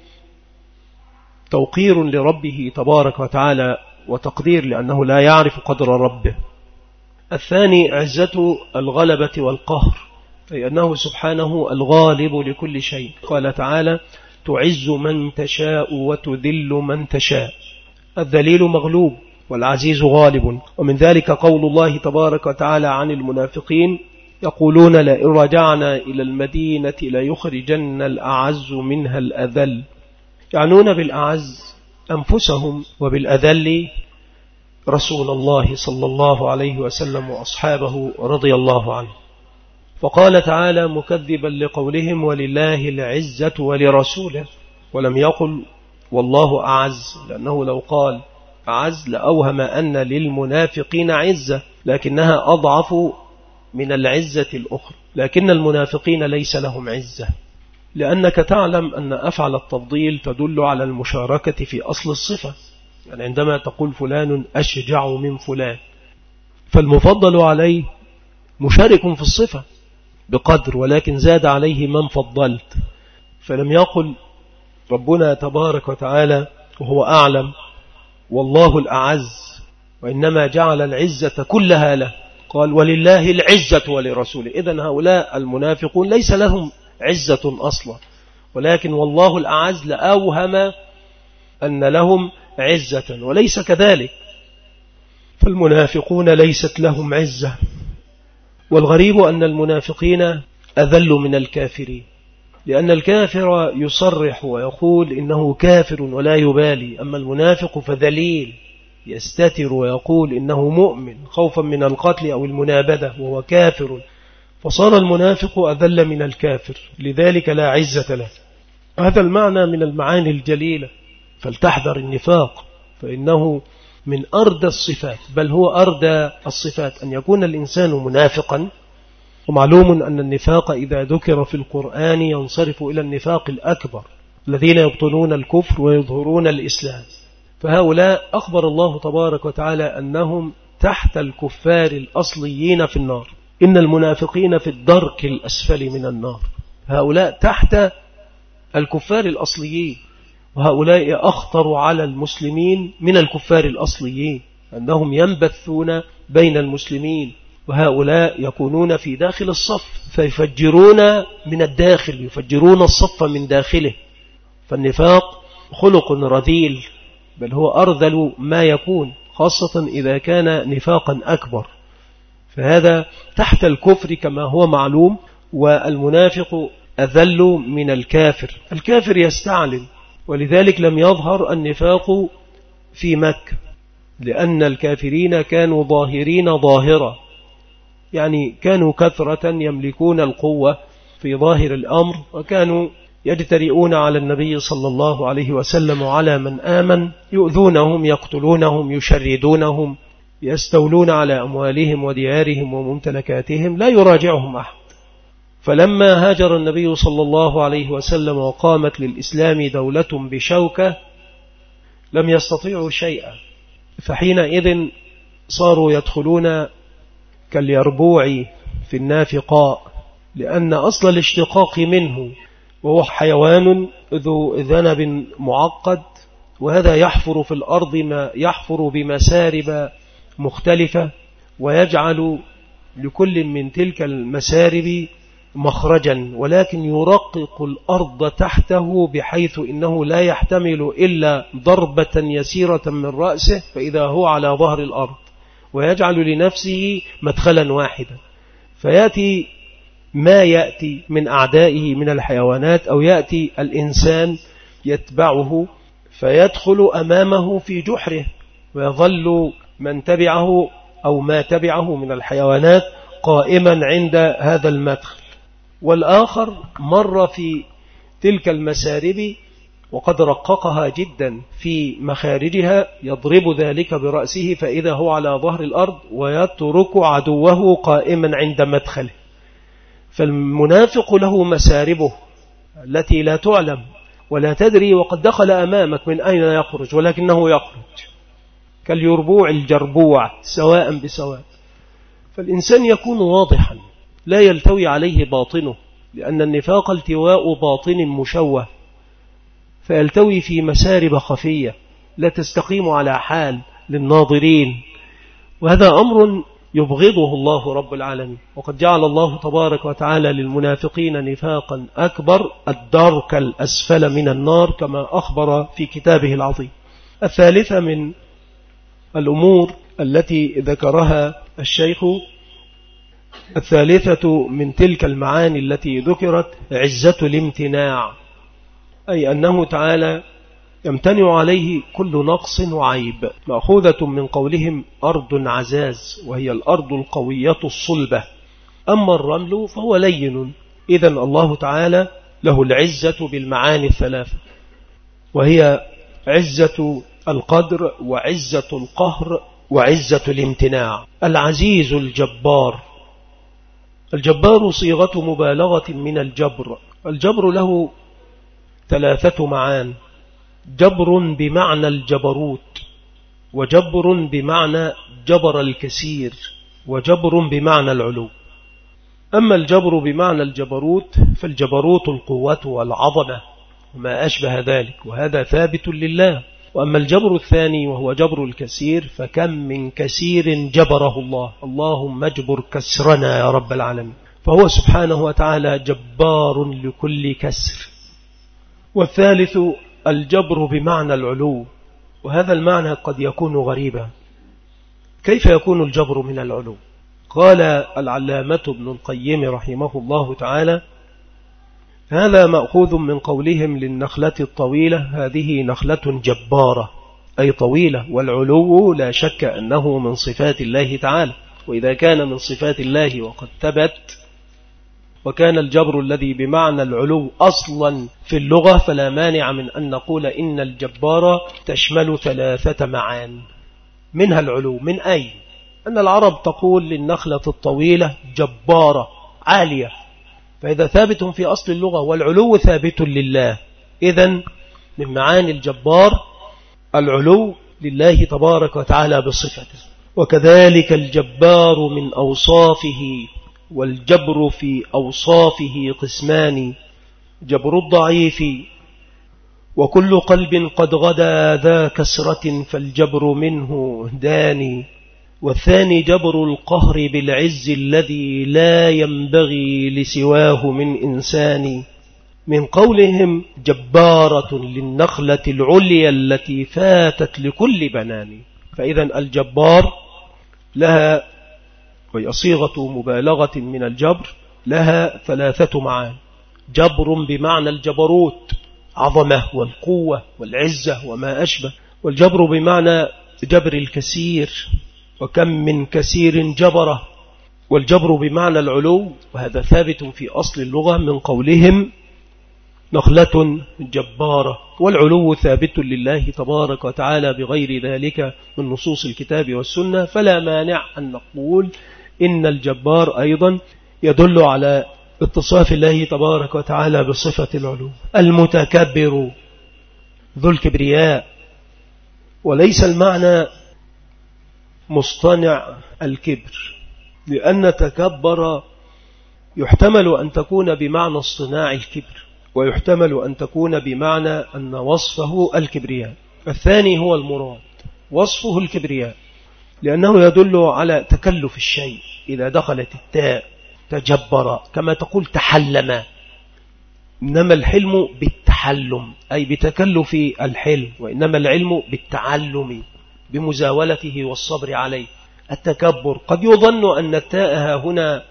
توقير لربه تبارك وتعالى وتقدير، لأنه لا يعرف قدر ربه. الثاني عزة الغلبة والقهر، أي أنه سبحانه الغالب لكل شيء. قال تعالى: تعز من تشاء وتذل من تشاء. الذليل مغلوب والعزيز غالب. ومن ذلك قول الله تبارك وتعالى عن المنافقين: يقولون لئن رجعنا إلى المدينة ليخرجن الأعز منها الأذل. يعنون بالأعز أنفسهم، وبالأذل رسول الله صلى الله عليه وسلم وأصحابه رضي الله عنه. فقال تعالى مكذبا لقولهم: ولله العزة ولرسوله، ولم يقل والله أعز، لأنه لو قال أعز لأوهم أن للمنافقين عزة، لكنها أضعف من العزة الأخرى. لكن المنافقين ليس لهم عزة، لأنك تعلم أن أفعل التفضيل تدل على المشاركة في أصل الصفة. يعني عندما تقول فلان أشجع من فلان، فالمفضل عليه مشارك في الصفة بقدر، ولكن زاد عليه من فضلت. فلم يقل ربنا تبارك وتعالى وهو أعلم والله الأعز، وإنما جعل العزة كلها له. قال: ولله العزة ولرسوله. إذن هؤلاء المنافقون ليس لهم عزة أصلا، ولكن والله الأعز لأوهم أن لهم عزة، وليس كذلك. فالمنافقون ليست لهم عزة، والغريب أن المنافقين أذل من الكافرين، لأن الكافر يصرح ويقول إنه كافر ولا يبالي، أما المنافق فذليل يستتر ويقول إنه مؤمن خوفا من القتل أو المنابذة وهو كافر، فصار المنافق أذل من الكافر، لذلك لا عزة له. هذا المعنى من المعاني الجليلة، فلتحذر النفاق، فإنه من أردى الصفات، بل هو أردى الصفات أن يكون الإنسان منافقا. ومعلوم أن النفاق إذا ذكر في القرآن ينصرف إلى النفاق الأكبر، الذين يبطنون الكفر ويظهرون الإسلام، فهؤلاء أخبر الله تبارك وتعالى أنهم تحت الكفار الأصليين في النار، إن المنافقين في الدرك الأسفل من النار، هؤلاء تحت الكفار الأصليين، وهؤلاء أخطر على المسلمين من الكفار الأصليين، أنهم ينبثون بين المسلمين، وهؤلاء يكونون في داخل الصف فيفجرون من الداخل، يفجرون الصف من داخله. فالنفاق خلق رذيل، بل هو أرذل ما يكون، خاصة إذا كان نفاقا أكبر، فهذا تحت الكفر كما هو معلوم. والمنافق أذل من الكافر، الكافر يستعلن، ولذلك لم يظهر النفاق في مكة، لأن الكافرين كانوا ظاهرين ظاهرة، يعني كانوا كثرة يملكون القوة في ظاهر الأمر، وكانوا يجترئون على النبي صلى الله عليه وسلم وعلى من آمن، يؤذونهم، يقتلونهم، يشردونهم، يستولون على أموالهم وديارهم وممتلكاتهم، لا يراجعهم أحد. فلما هاجر النبي صلى الله عليه وسلم وقامت للإسلام دولة بشوكة لم يستطيعوا شيئا، فحينئذ صاروا يدخلون كاليربوع في النافقاء، لأن أصل الاشتقاق منه وهو حيوان ذو ذنب معقد، وهذا يحفر في الأرض ما يحفر بمسارب مختلفة، ويجعل لكل من تلك المسارب مخرجا، ولكن يرقق الأرض تحته بحيث إنه لا يحتمل إلا ضربة يسيرة من رأسه فإذا هو على ظهر الأرض، ويجعل لنفسه مدخلا واحدا، فيأتي ما يأتي من أعدائه من الحيوانات، أو يأتي الإنسان يتبعه فيدخل أمامه في جحره، ويظل من تبعه أو ما تبعه من الحيوانات قائما عند هذا المدخل، والآخر مر في تلك المسارب وقد رققها جدا في مخارجها، يضرب ذلك برأسه فإذا هو على ظهر الأرض، ويترك عدوه قائما عند مدخله. فالمنافق له مساربه التي لا تعلم ولا تدري، وقد دخل أمامك من أين يخرج، ولكنه يخرج كاليربوع الجربوع سواء بسواء. فالإنسان يكون واضحا لا يلتوي عليه باطنه، لأن النفاق التواء باطن مشوه، فيلتوي في مسارب خفية لا تستقيم على حال للناظرين، وهذا أمر يبغضه الله رب العالمين. وقد جعل الله تبارك وتعالى للمنافقين نفاقا أكبر، الدرك الأسفل من النار، كما أخبر في كتابه العظيم. الثالثة من الأمور التي ذكرها الشيخ، الثالثة من تلك المعاني التي ذكرت عزة الامتناع، أي أنه تعالى يمتنع عليه كل نقص وعيب، مأخوذة من قولهم أرض عزاز، وهي الأرض القوية الصلبة، أما الرمل فهو لين. إذن الله تعالى له العزة بالمعاني الثلاثة، وهي عزة القدر وعزة القهر وعزة الامتناع. العزيز الجبار، الجبار صيغة مبالغة من الجبر، الجبر له ثلاثة معان: جبر بمعنى الجبروت، وجبر بمعنى جبر الكثير، وجبر بمعنى العلو. أما الجبر بمعنى الجبروت فالجبروت القوة والعظمة وما أشبه ذلك، وهذا ثابت لله. وأما الجبر الثاني وهو جبر الكثير، فكم من كثير جبره الله، اللهم اجبر كسرنا يا رب العالمين. فهو سبحانه وتعالى جبار لكل كسر. والثالث الجبر بمعنى العلو، وهذا المعنى قد يكون غريبا. كيف يكون الجبر من العلو؟ قال العلامة ابن القيم رحمه الله تعالى: هذا مأخوذ من قولهم للنخلة الطويلة هذه نخلة جبارة، أي طويلة، والعلو لا شك أنه من صفات الله تعالى، وإذا كان من صفات الله وقد ثبت وكان الجبر الذي بمعنى العلو أصلا في اللغة، فلا مانع من أن نقول إن الجبار تشمل ثلاثة معان. منها العلو، من أي؟ أن العرب تقول للنخلة الطويلة جبارة عالية، فإذا ثابت في أصل اللغة والعلو ثابت لله، إذن من معاني الجبار العلو لله تبارك وتعالى بصفته. وكذلك الجبار من أوصافه، والجبر في أوصافه قسمان: جبر الضعيف وكل قلب قد غدا ذا كسرة فالجبر منه داني، والثاني جبر القهر بالعز الذي لا ينبغي لسواه من إنسان. من قولهم جبارة للنخلة العليا التي فاتت لكل بنان. فإذا الجبار لها، وهي صيغة مبالغة من الجبر، لها ثلاثة معاني: جبر بمعنى الجبروت، عظمة والقوة والعزة وما أشبه، والجبر بمعنى جبر الكثير، وكم من كثير جبره، والجبر بمعنى العلو، وهذا ثابت في أصل اللغة من قولهم نخلة جبارة، والعلو ثابت لله تبارك وتعالى بغير ذلك من نصوص الكتاب والسنة، فلا مانع أن نقول إن الجبار أيضا يدل على اتصاف الله تبارك وتعالى بصفة العلو. المتكبر ذو الكبرياء، وليس المعنى مصطنع الكبر، لأن تكبر يحتمل أن تكون بمعنى اصطناع الكبر، ويحتمل أن تكون بمعنى أن وصفه الكبرياء. الثاني هو المراد، وصفه الكبرياء، لأنه يدل على تكلف الشيء. إذا دخلت التاء تجبر، كما تقول تحلم، إنما الحلم بالتحلم أي بتكلف الحلم، وإنما العلم بالتعلم بمزاولته والصبر عليه. التكبر قد يظن أن التاء هنا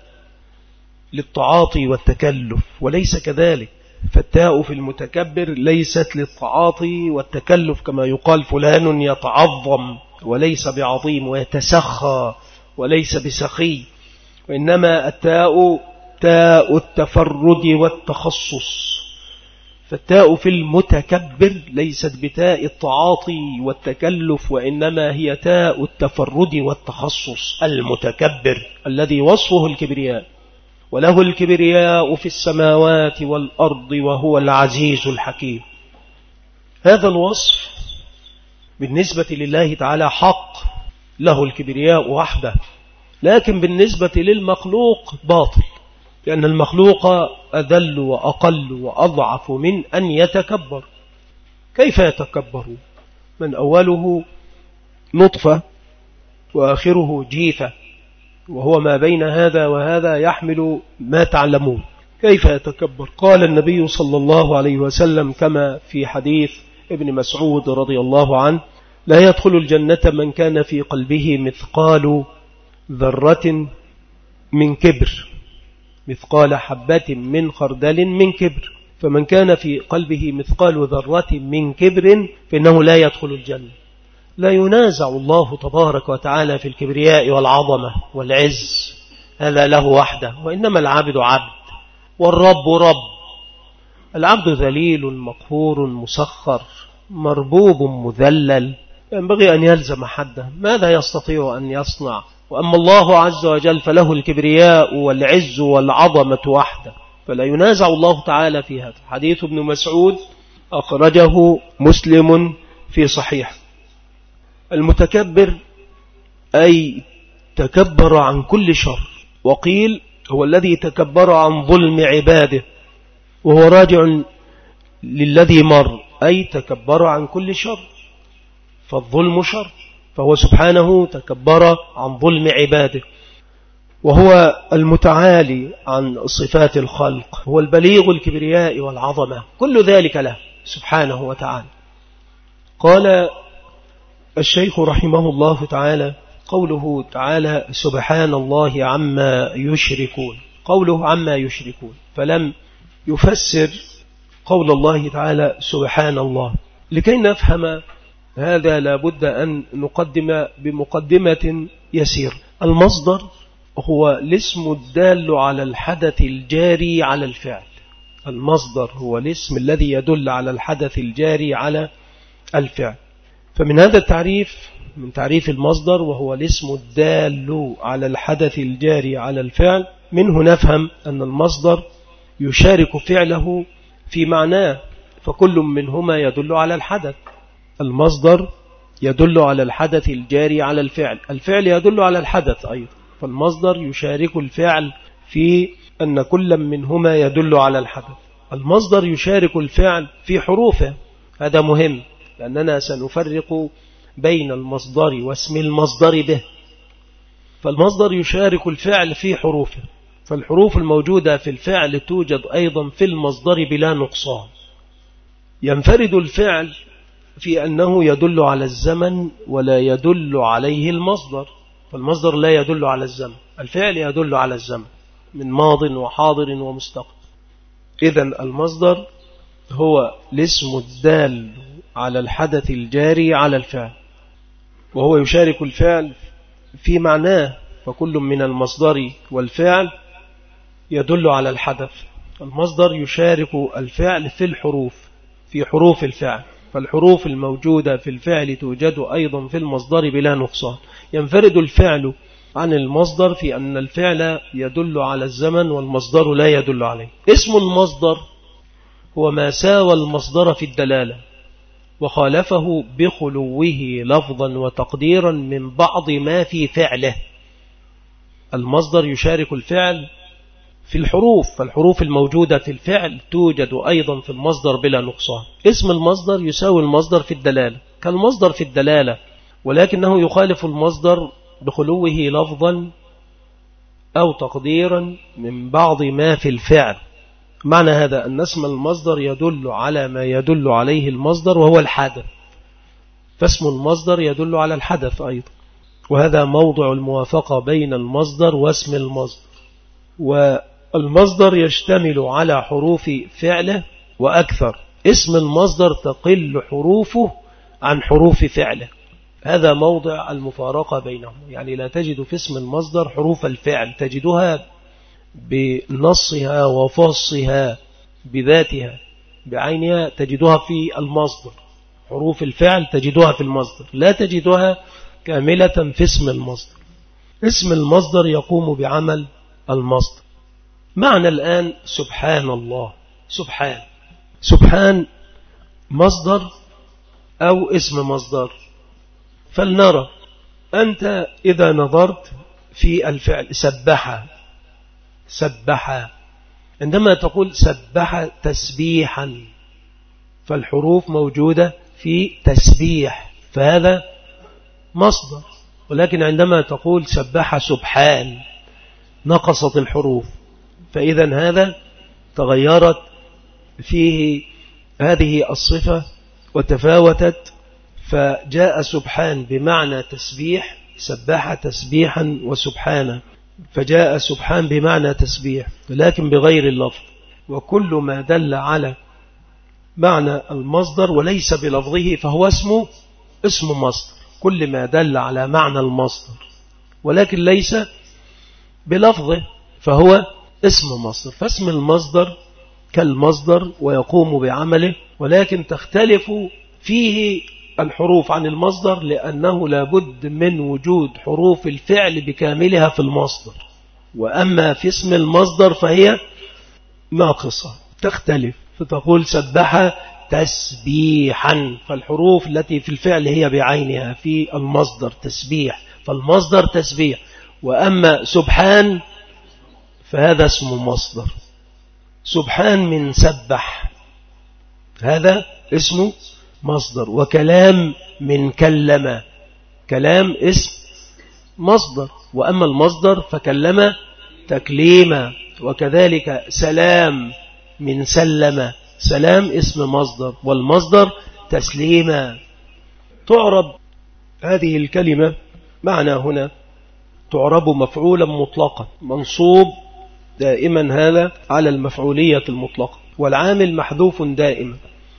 للتعاطي والتكلف، وليس كذلك، فالتاء في المتكبر ليست للتعاطي والتكلف، كما يقال فلان يتعظم وليس بعظيم، ويتسخى وليس بسخي، وإنما التاء تاء التفرد والتخصص. فالتاء في المتكبر ليست بتاء التعاطي والتكلف، وإنما هي تاء التفرد والتخصص. المتكبر الذي وصفه الكبرياء، وله الكبرياء في السماوات والأرض وهو العزيز الحكيم. هذا الوصف بالنسبة لله تعالى حق، له الكبرياء وحده، لكن بالنسبة للمخلوق باطل، لأن المخلوق أذل وأقل وأضعف من أن يتكبر. كيف يتكبر من أوله نطفة وآخره جيفة، وهو ما بين هذا وهذا يحمل ما تعلمون؟ كيف يتكبر؟ قال النبي صلى الله عليه وسلم كما في حديث ابن مسعود رضي الله عنه: لا يدخل الجنة من كان في قلبه مثقال ذرة من كبر، مثقال حبة من خردل من كبر، فمن كان في قلبه مثقال ذرة من كبر فإنه لا يدخل الجنة. لا ينازع الله تبارك وتعالى في الكبرياء والعظمة والعز، هذا له وحده، وإنما العبد عبد والرب رب. العبد ذليل مقهور مسخر مربوب مذلل، ينبغي أن يلزم حده، ماذا يستطيع أن يصنع؟ وأما الله عز وجل فله الكبرياء والعز والعظمة وحده، فلا ينازع الله تعالى في هذا. حديث ابن مسعود أخرجه مسلم في صحيح. المتكبر أي تكبر عن كل شر، وقيل هو الذي تكبر عن ظلم عباده، وهو راجع للذي مر، أي تكبر عن كل شر، فالظلم شر، فهو سبحانه تكبر عن ظلم عباده. وهو المتعالي عن صفات الخلق، هو البليغ الكبرياء والعظمة، كل ذلك له سبحانه وتعالى. قال الشيخ رحمه الله تعالى: قوله تعالى سبحان الله عما يشركون، قوله عما يشركون، فلم يفسر قول الله تعالى سبحان الله. لكي نفهم هذا لابد أن نقدم بمقدمة يسير. المصدر هو الاسم الدال على الحدث الجاري على الفعل. المصدر هو الاسم الذي يدل على الحدث الجاري على الفعل. فمن هذا التعريف، من تعريف المصدر، وهو الاسم الدال على الحدث الجاري على الفعل، منه نفهم أن المصدر يشارك فعله في معناه، فكل منهما يدل على الحدث. المصدر يدل على الحدث الجاري على الفعل، الفعل يدل على الحدث أيضا، فالمصدر يشارك الفعل في أن كل منهما يدل على الحدث. المصدر يشارك الفعل في حروفه، هذا مهم، لأننا سنفرق بين المصدر واسم المصدر به. فالمصدر يشارك الفعل في حروفه، فالحروف الموجودة في الفعل توجد أيضا في المصدر بلا نقصان. ينفرد الفعل في أنه يدل على الزمن ولا يدل عليه المصدر، فالمصدر لا يدل على الزمن، الفعل يدل على الزمن من ماض وحاضر ومستقبل. إذن المصدر هو الاسم الدال على الحدث الجاري على الفعل، وهو يشارك الفعل في معناه، فكل من المصدر والفعل يدل على الحدث. المصدر يشارك الفعل في الحروف، في حروف الفعل، فالحروف الموجودة في الفعل توجد أيضا في المصدر بلا نقصان. ينفرد الفعل عن المصدر في أن الفعل يدل على الزمن والمصدر لا يدل عليه. اسم المصدر هو ما ساوى المصدر في الدلالة وخالفه بخلوه لفظا وتقديرا من بعض ما في فعله. المصدر يشارك الفعل في الحروف، فالحروف الموجودة في الفعل توجد أيضا في المصدر بلا نقصان. اسم المصدر يساوي المصدر في الدلالة، كالمصدر في الدلالة، ولكنه يخالف المصدر بخلوه لفظا أو تقديرا من بعض ما في الفعل. معنى هذا أن اسم المصدر يدل على ما يدل عليه المصدر وهو الحدث، فاسم المصدر يدل على الحدث أيضا، وهذا موضع الموافقة بين المصدر واسم المصدر. والمصدر يشتمل على حروف فعله وأكثر، اسم المصدر تقل حروفه عن حروف فعله، هذا موضع المفارقة بينهم. يعني لا تجد في اسم المصدر حروف الفعل، تجدها بنصها وفصها بذاتها بعينها، تجدها في المصدر، حروف الفعل تجدها في المصدر، لا تجدها كاملة في اسم المصدر. اسم المصدر يقوم بعمل المصدر. معنى الآن سبحان الله، سبحان سبحان مصدر أو اسم مصدر؟ فلنرى. أنت إذا نظرت في الفعل سبح، سبح، عندما تقول سبح تسبيحا، فالحروف موجودة في تسبيح، فهذا مصدر. ولكن عندما تقول سبح سبحان نقصت الحروف، فإذا هذا تغيرت فيه هذه الصفة وتفاوتت، فجاء سبحان بمعنى تسبيح، سبح تسبيحا وسبحانا، فجاء سبحان بمعنى تسبيح لكن بغير اللفظ. وكل ما دل على معنى المصدر وليس بلفظه فهو اسمه اسم مصدر، كل ما دل على معنى المصدر ولكن ليس بلفظه فهو اسم مصدر. فاسم المصدر كالمصدر ويقوم بعمله، ولكن تختلف فيه الحروف عن المصدر، لأنه لابد من وجود حروف الفعل بكاملها في المصدر، وأما في اسم المصدر فهي ناقصة تختلف، فتقول سبح تسبيحا، فالحروف التي في الفعل هي بعينها في المصدر تسبيح، فالمصدر تسبيح. وأما سبحان فهذا اسم مصدر، سبحان من سبح هذا اسمه مصدر. وكلام من كلم، كلام اسم مصدر، وأما المصدر فكلم تكليما. وكذلك سلام من سلم، سلام اسم مصدر، والمصدر تسليما. تعرب هذه الكلمة معنى هنا تعرب مفعولا مطلقا، منصوب دائما هذا على المفعولية المطلقة، والعامل محذوف دائما.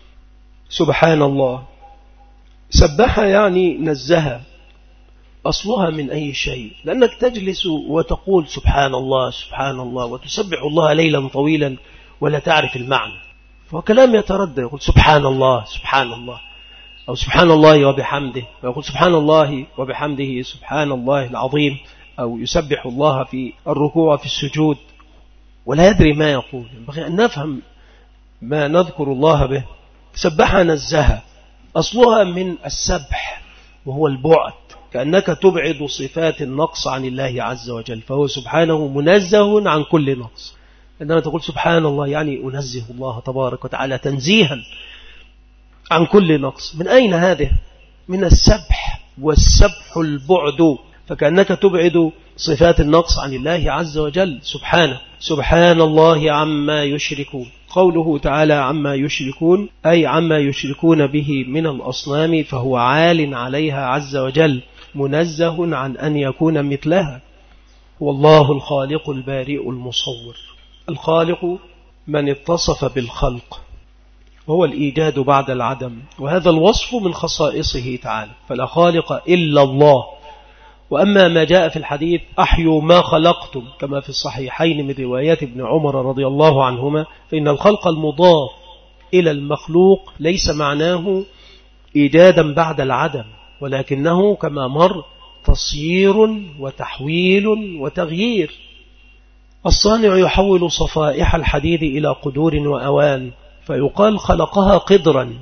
سبحان الله، سبح يعني نزه، أصلها من أي شيء، لأنك تجلس وتقول سبحان الله سبحان الله وتسبح الله ليلا طويلا ولا تعرف المعنى، فكلام يتردد، يقول سبحان الله سبحان الله، أو سبحان الله وبحمده، ويقول سبحان الله وبحمده سبحان الله العظيم، أو يسبح الله في الركوع في السجود ولا يدري ما يقول. ينبغي أن نفهم ما نذكر الله به. سبح نزه، أصلها من السبح وهو البعد، كأنك تبعد صفات النقص عن الله عز وجل، فهو سبحانه منزه عن كل نقص. عندما تقول سبحان الله يعني أنزه الله تبارك وتعالى تنزيها عن كل نقص. من أين هذه؟ من السبح، والسبح البعد، فكأنك تبعد صفات النقص عن الله عز وجل سبحانه. سبحان الله عما يشركون، قوله تعالى عما يشركون أي عما يشركون به من الأصنام، فهو عال عليها عز وجل منزه عن أن يكون مثلها. والله الخالق البارئ المصور. الخالق من اتصف بالخلق، وهو الإيجاد بعد العدم، وهذا الوصف من خصائصه تعالى، فلا خالق إلا الله. وأما ما جاء في الحديث أحيوا ما خلقتم كما في الصحيحين من روايات ابن عمر رضي الله عنهما، فإن الخلق المضاف إلى المخلوق ليس معناه إيجادا بعد العدم، ولكنه كما مر تصيير وتحويل وتغيير. الصانع يحول صفائح الحديد إلى قدور وأوان، فيقال خلقها قدرا،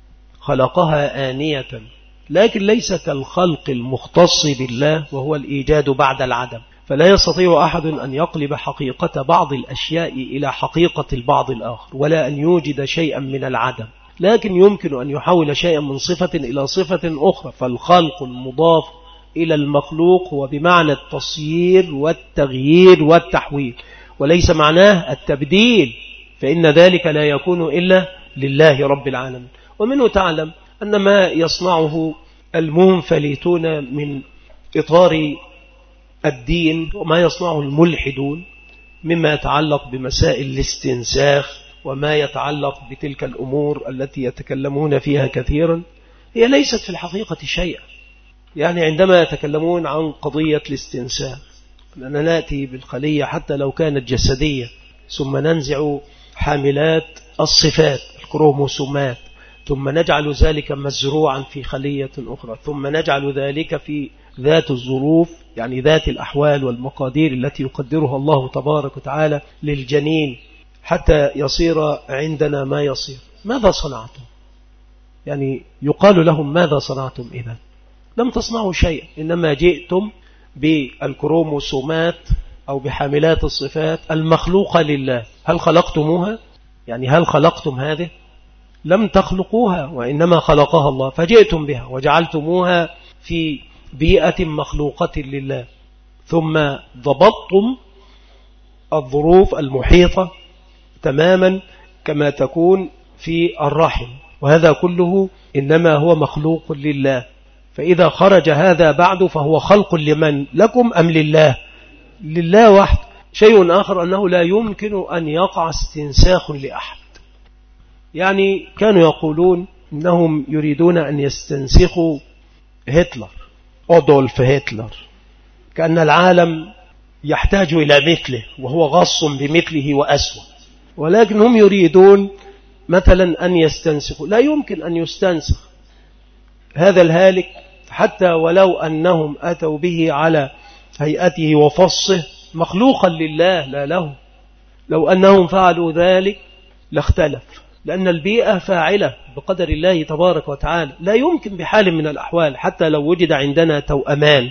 خلقها آنية، لكن ليس كالخلق المختص بالله وهو الإيجاد بعد العدم، فلا يستطيع أحد أن يقلب حقيقة بعض الأشياء إلى حقيقة البعض الآخر، ولا أن يوجد شيئا من العدم، لكن يمكن أن يحول شيئا من صفة إلى صفة أخرى. فالخلق المضاف إلى المخلوق هو بمعنى التصيير والتغيير والتحويل، وليس معناه التبديل، فإن ذلك لا يكون إلا لله رب العالمين. ومنه تعلم أن ما يصنعه المنفلتون من إطار الدين وما يصنعه الملحدون مما يتعلق بمسائل الاستنساخ وما يتعلق بتلك الأمور التي يتكلمون فيها كثيرا، هي ليست في الحقيقة شيئا. يعني عندما يتكلمون عن قضية الاستنساخ، أننا نأتي بالخلية حتى لو كانت جسدية، ثم ننزع حاملات الصفات الكروموسومات، ثم نجعل ذلك مزروعا في خلية أخرى، ثم نجعل ذلك في ذات الظروف، يعني ذات الأحوال والمقادير التي يقدرها الله تبارك وتعالى للجنين حتى يصير عندنا ما يصير. ماذا صنعتم؟ يعني يقال لهم ماذا صنعتم إذا؟ لم تصنعوا شيئا، إنما جئتم بالكروموسومات أو بحاملات الصفات المخلوقة لله. هل خلقتموها؟ يعني هل خلقتم هذه؟ لم تخلقوها، وإنما خلقها الله، فجئتم بها وجعلتموها في بيئة مخلوقة لله، ثم ضبطتم الظروف المحيطة تماما كما تكون في الرحم، وهذا كله إنما هو مخلوق لله. فإذا خرج هذا بعد فهو خلق لمن؟ لكم أم لله؟ لله وحده. شيء آخر أنه لا يمكن أن يقع استنساخ لأحد. يعني كانوا يقولون إنهم يريدون أن يستنسخوا هتلر، أدولف هتلر، كأن العالم يحتاج إلى مثله وهو غص بمثله وأسوأ، ولكن هم يريدون مثلا أن يستنسخوا. لا يمكن أن يستنسخ هذا الهالك حتى ولو أنهم أتوا به على هيئته وفصه مخلوقا لله لا له. لو أنهم فعلوا ذلك لاختلف، لأن البيئة فاعلة بقدر الله تبارك وتعالى. لا يمكن بحال من الأحوال حتى لو وجد عندنا توأمان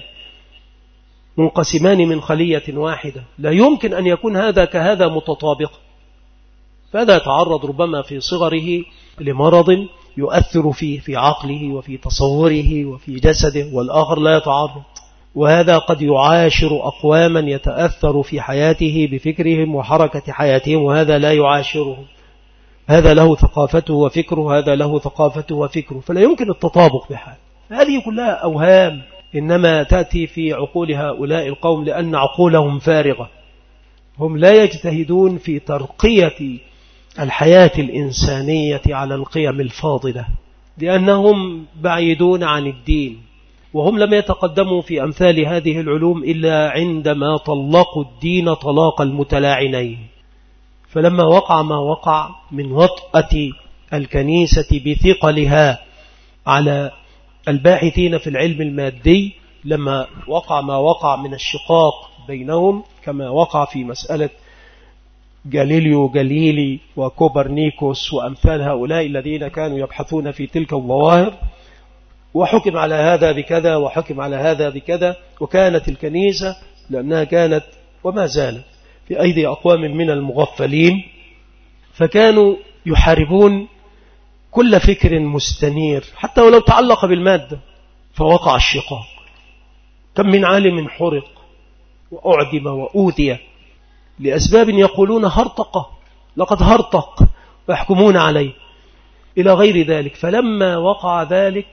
منقسمان من خلية واحدة، لا يمكن أن يكون هذا كهذا متطابق، فهذا يتعرض ربما في صغره لمرض يؤثر فيه في عقله وفي تصوره وفي جسده، والآخر لا يتعرض، وهذا قد يعاشر أقواما يتأثر في حياته بفكرهم وحركة حياتهم، وهذا لا يعاشرهم. هذا له ثقافته وفكره، هذا له ثقافته وفكره، فلا يمكن التطابق بحال. هذه كلها أوهام إنما تأتي في عقول هؤلاء القوم لأن عقولهم فارغة. هم لا يجتهدون في ترقية الحياة الإنسانية على القيم الفاضلة، لأنهم بعيدون عن الدين، وهم لم يتقدموا في أمثال هذه العلوم إلا عندما طلقوا الدين طلاق المتلاعنين. فلما وقع ما وقع من وطأة الكنيسة بثقلها على الباحثين في العلم المادي، لما وقع ما وقع من الشقاق بينهم كما وقع في مسألة جاليليو جاليلي وكوبرنيكوس وأمثال هؤلاء الذين كانوا يبحثون في تلك الظواهر، وحكم على هذا بكذا وحكم على هذا بكذا. وكانت الكنيسة لأنها كانت وما زالت في أيدي أقوام من المغفلين، فكانوا يحاربون كل فكر مستنير حتى ولو تعلق بالمادة، فوقع الشقاق. كم من عالم حرق وأعدم وأوذي لأسباب يقولون هرطقة، لقد هرطق، ويحكمون عليه إلى غير ذلك. فلما وقع ذلك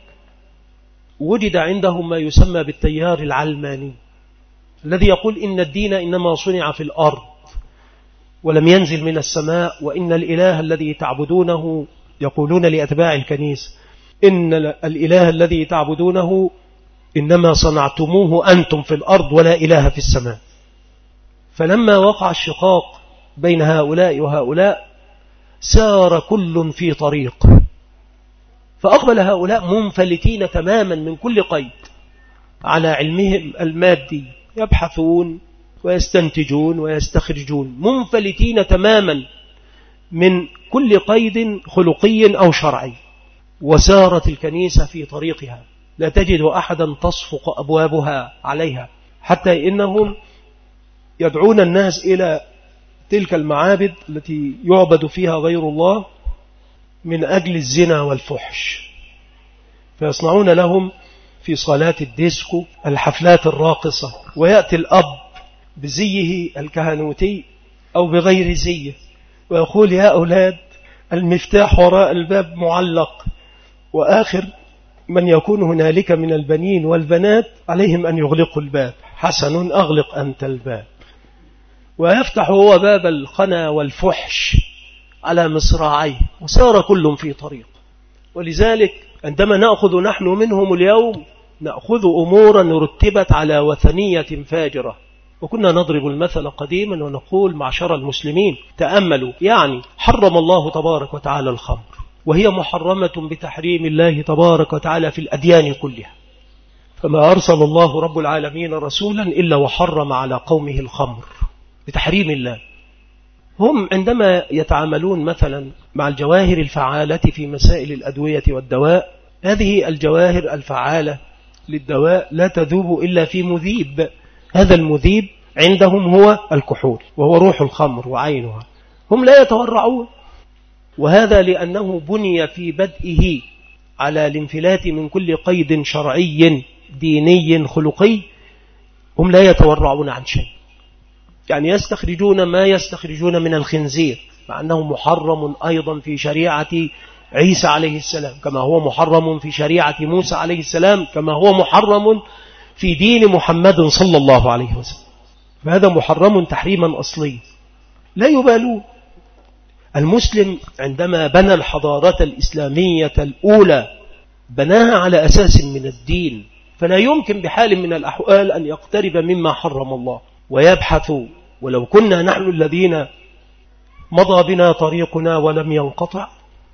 وجد عندهم ما يسمى بالتيار العلماني الذي يقول إن الدين إنما صنع في الأرض ولم ينزل من السماء، وإن الإله الذي تعبدونه، يقولون لأتباع الكنيسة، إن الإله الذي تعبدونه إنما صنعتموه أنتم في الأرض ولا إله في السماء. فلما وقع الشقاق بين هؤلاء وهؤلاء سار كل في طريق، فأقبل هؤلاء منفلتين تماما من كل قيد على علمهم المادي، يبحثون ويستنتجون ويستخرجون، منفلتين تماما من كل قيد خلقي أو شرعي. وسارت الكنيسة في طريقها، لا تجد أحدا تصفق أبوابها عليها، حتى إنهم يدعون الناس إلى تلك المعابد التي يعبد فيها غير الله من أجل الزنا والفحش، فيصنعون لهم في صالات الديسكو الحفلات الراقصة، ويأتي الأب بزيه الكهنوتي أو بغير زيه ويقول يا أولاد المفتاح وراء الباب معلق، وآخر من يكون هنالك من البنين والبنات عليهم أن يغلقوا الباب. حسن، أغلق أنت الباب. ويفتح هو باب الخنا والفحش على مصراعيه، وسار كل في طريق. ولذلك عندما نأخذ نحن منهم اليوم نأخذ أمورا رتبت على وثنية فاجرة. وكنا نضرب المثل قديما ونقول معشر المسلمين تأملوا، يعني حرم الله تبارك وتعالى الخمر، وهي محرمة بتحريم الله تبارك وتعالى في الأديان كلها، فما أرسل الله رب العالمين رسولا إلا وحرم على قومه الخمر بتحريم الله. هم عندما يتعاملون مثلا مع الجواهر الفعالة في مسائل الأدوية والدواء، هذه الجواهر الفعالة للدواء لا تذوب إلا في مذيب، هذا المذيب عندهم هو الكحول، وهو روح الخمر وعينها. هم لا يتورعون، وهذا لأنه بني في بدئه على الانفلات من كل قيد شرعي ديني خلقي. هم لا يتورعون عن شيء، يعني يستخرجون ما يستخرجون من الخنزير، مع أنه محرم أيضا في شريعة عيسى عليه السلام، كما هو محرم في شريعة موسى عليه السلام، كما هو محرم في دين محمد صلى الله عليه وسلم. فهذا محرم تحريما أصلي، لا يبالون. المسلم عندما بنى الحضارة الإسلامية الأولى بناها على أساس من الدين، فلا يمكن بحال من الأحوال أن يقترب مما حرم الله ويبحث. ولو كنا نحن الذين مضى بنا طريقنا ولم ينقطع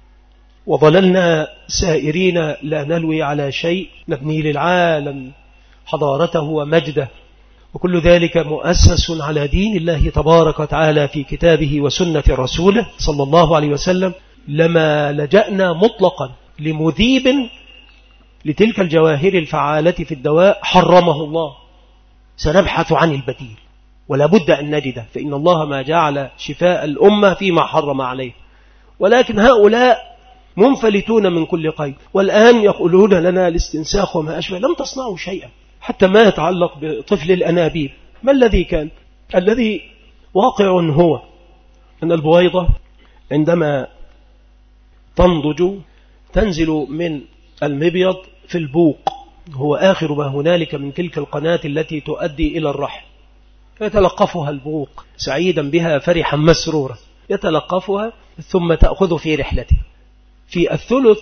وظللنا سائرين لا نلوي على شيء، نبني للعالم حضارته ومجده، وكل ذلك مؤسس على دين الله تبارك وتعالى في كتابه وسنة رسوله صلى الله عليه وسلم، لما لجأنا مطلقا لمذيب لتلك الجواهر الفعالة في الدواء حرمه الله. سنبحث عن البديل ولا بد أن نجده، فإن الله ما جعل شفاء الأمة فيما حرم عليه. ولكن هؤلاء منفلتون من كل قيد، والآن يقولون لنا الاستنساخ وما أشبه. لم تصنعوا شيئا، حتى ما يتعلق بطفل الأنابيب. ما الذي كان؟ الذي واقع هو أن البويضة عندما تنضج تنزل من المبيض في البوق، هو آخر ما هنالك من تلك القناة التي تؤدي إلى الرحم، يتلقفها البوق سعيدا بها فرحا مسرورا، يتلقفها ثم تأخذ في رحلته. في الثلث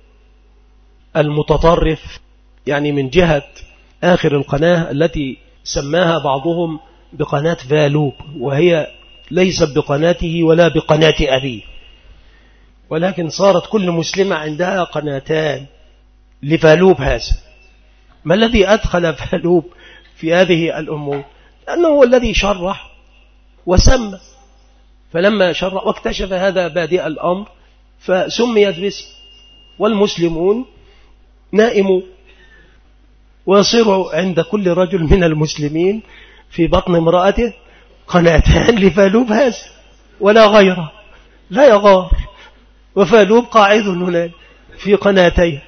المتطرف، يعني من جهة آخر القناة التي سماها بعضهم بقناة فالوب، وهي ليست بقناته ولا بقناة أبيه، ولكن صارت كل مسلمة عندها قناتان لفالوب هذا. ما الذي أدخل فالوب في هذه الأمور؟ لأنه هو الذي شرح وسمى، فلما شرح واكتشف هذا بادئ الأمر فسميت باسم، والمسلمون نائموا، ويصير عند كل رجل من المسلمين في بطن امرأته قناتان لفالوب هذا ولا غيره، لا يغار، وفالوب قاعد هناك في قناتين.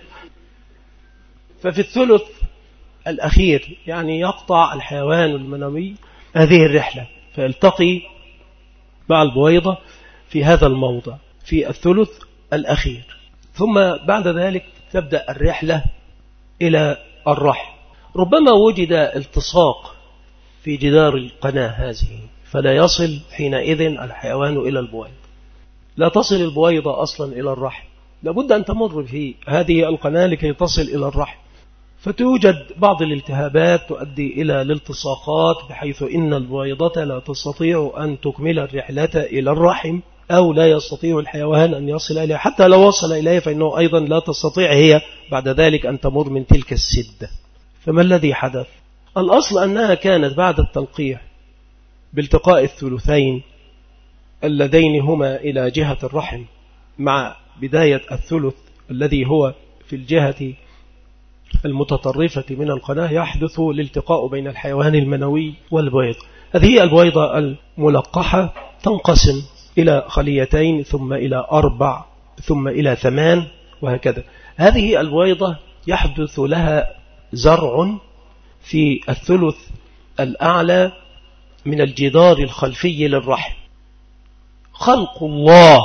ففي الثلث الأخير يعني يقطع الحيوان المنوي هذه الرحلة، فيلتقي مع البويضة في هذا الموضع في الثلث الأخير، ثم بعد ذلك تبدأ الرحلة إلى الرحم. ربما وجد التصاق في جدار القناة هذه، فلا يصل حينئذ الحيوان إلى البويضة، لا تصل البويضة أصلا إلى الرحم، لابد أن تمر في هذه القناة لكي تصل إلى الرحم، فتوجد بعض الالتهابات تؤدي إلى الالتصاقات، بحيث إن البويضة لا تستطيع أن تكمل الرحلة إلى الرحم، أو لا يستطيع الحيوان أن يصل إليه، حتى لو وصل إليه فإنه أيضا لا تستطيع هي بعد ذلك أن تمر من تلك السدة. فما الذي حدث؟ الأصل أنها كانت بعد التلقيح بالتقاء الثلثين اللذين هما إلى جهة الرحم مع بداية الثلث الذي هو في الجهة المتطرفة من القناة، يحدث الالتقاء بين الحيوان المنوي والبويضة. هذه البويضة الملقحة تنقسم إلى خليتين، ثم إلى أربع، ثم إلى ثمان، وهكذا. هذه البويضة يحدث لها زرع في الثلث الأعلى من الجدار الخلفي للرحم. خلق الله،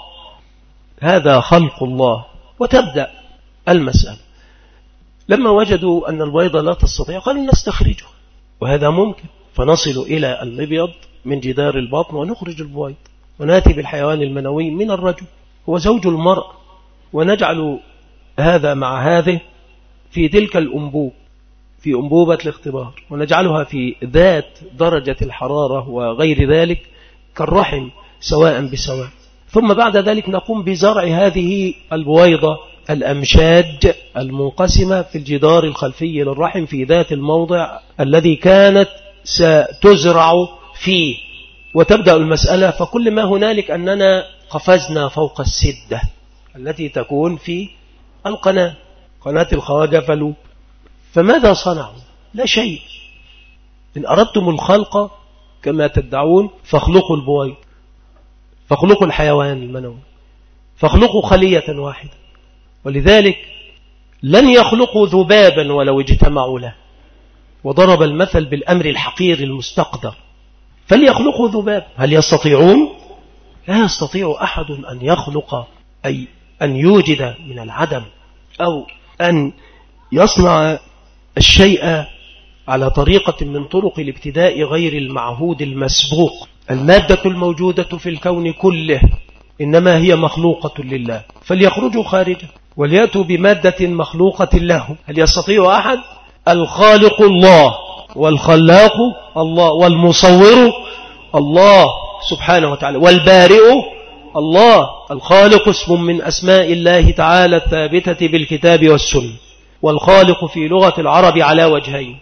هذا خلق الله. وتبدأ المسألة. لما وجدوا أن البويضة لا تستطيع قالوا نستخرجه، وهذا ممكن، فنصل إلى المبيض من جدار البطن ونخرج البويض، ونأتي بالحيوان المنوي من الرجل هو زوج المرأة، ونجعل هذا مع هذه في تلك الأنبوب، في أنبوبة الاختبار، ونجعلها في ذات درجة الحرارة وغير ذلك كالرحم سواء بسواء. ثم بعد ذلك نقوم بزرع هذه البويضة الأمشاج المنقسمة في الجدار الخلفي للرحم في ذات الموضع الذي كانت ستزرع فيه. وتبدأ المسألة، فكل ما هنالك أننا قفزنا فوق السدة التي تكون في القناة، قناة الخواجة فالوب. فماذا صنعوا؟ لا شيء. إن أردتم الخلق كما تدعون فاخلقوا البويض، فاخلقوا الحيوان المنوي، فاخلقوا خلية واحدة. ولذلك لن يخلقوا ذبابا ولو اجتمعوا له، وضرب المثل بالأمر الحقير المستقدر، فليخلقوا ذباب. هل يستطيعون؟ لا يستطيع أحد أن يخلق، أي أن يوجد من العدم، أو أن يصنع الشيء على طريقة من طرق الابتداء غير المعهود المسبوق. المادة الموجودة في الكون كله إنما هي مخلوقة لله، فليخرجوا خارجه وليأتوا بمادة مخلوقة له. هل يستطيع أحد؟ الخالق الله، والخلاق الله، والمصور الله سبحانه وتعالى، والبارئ الله. الخالق اسم من أسماء الله تعالى الثابتة بالكتاب والسنة. والخالق في لغة العرب على وجهين،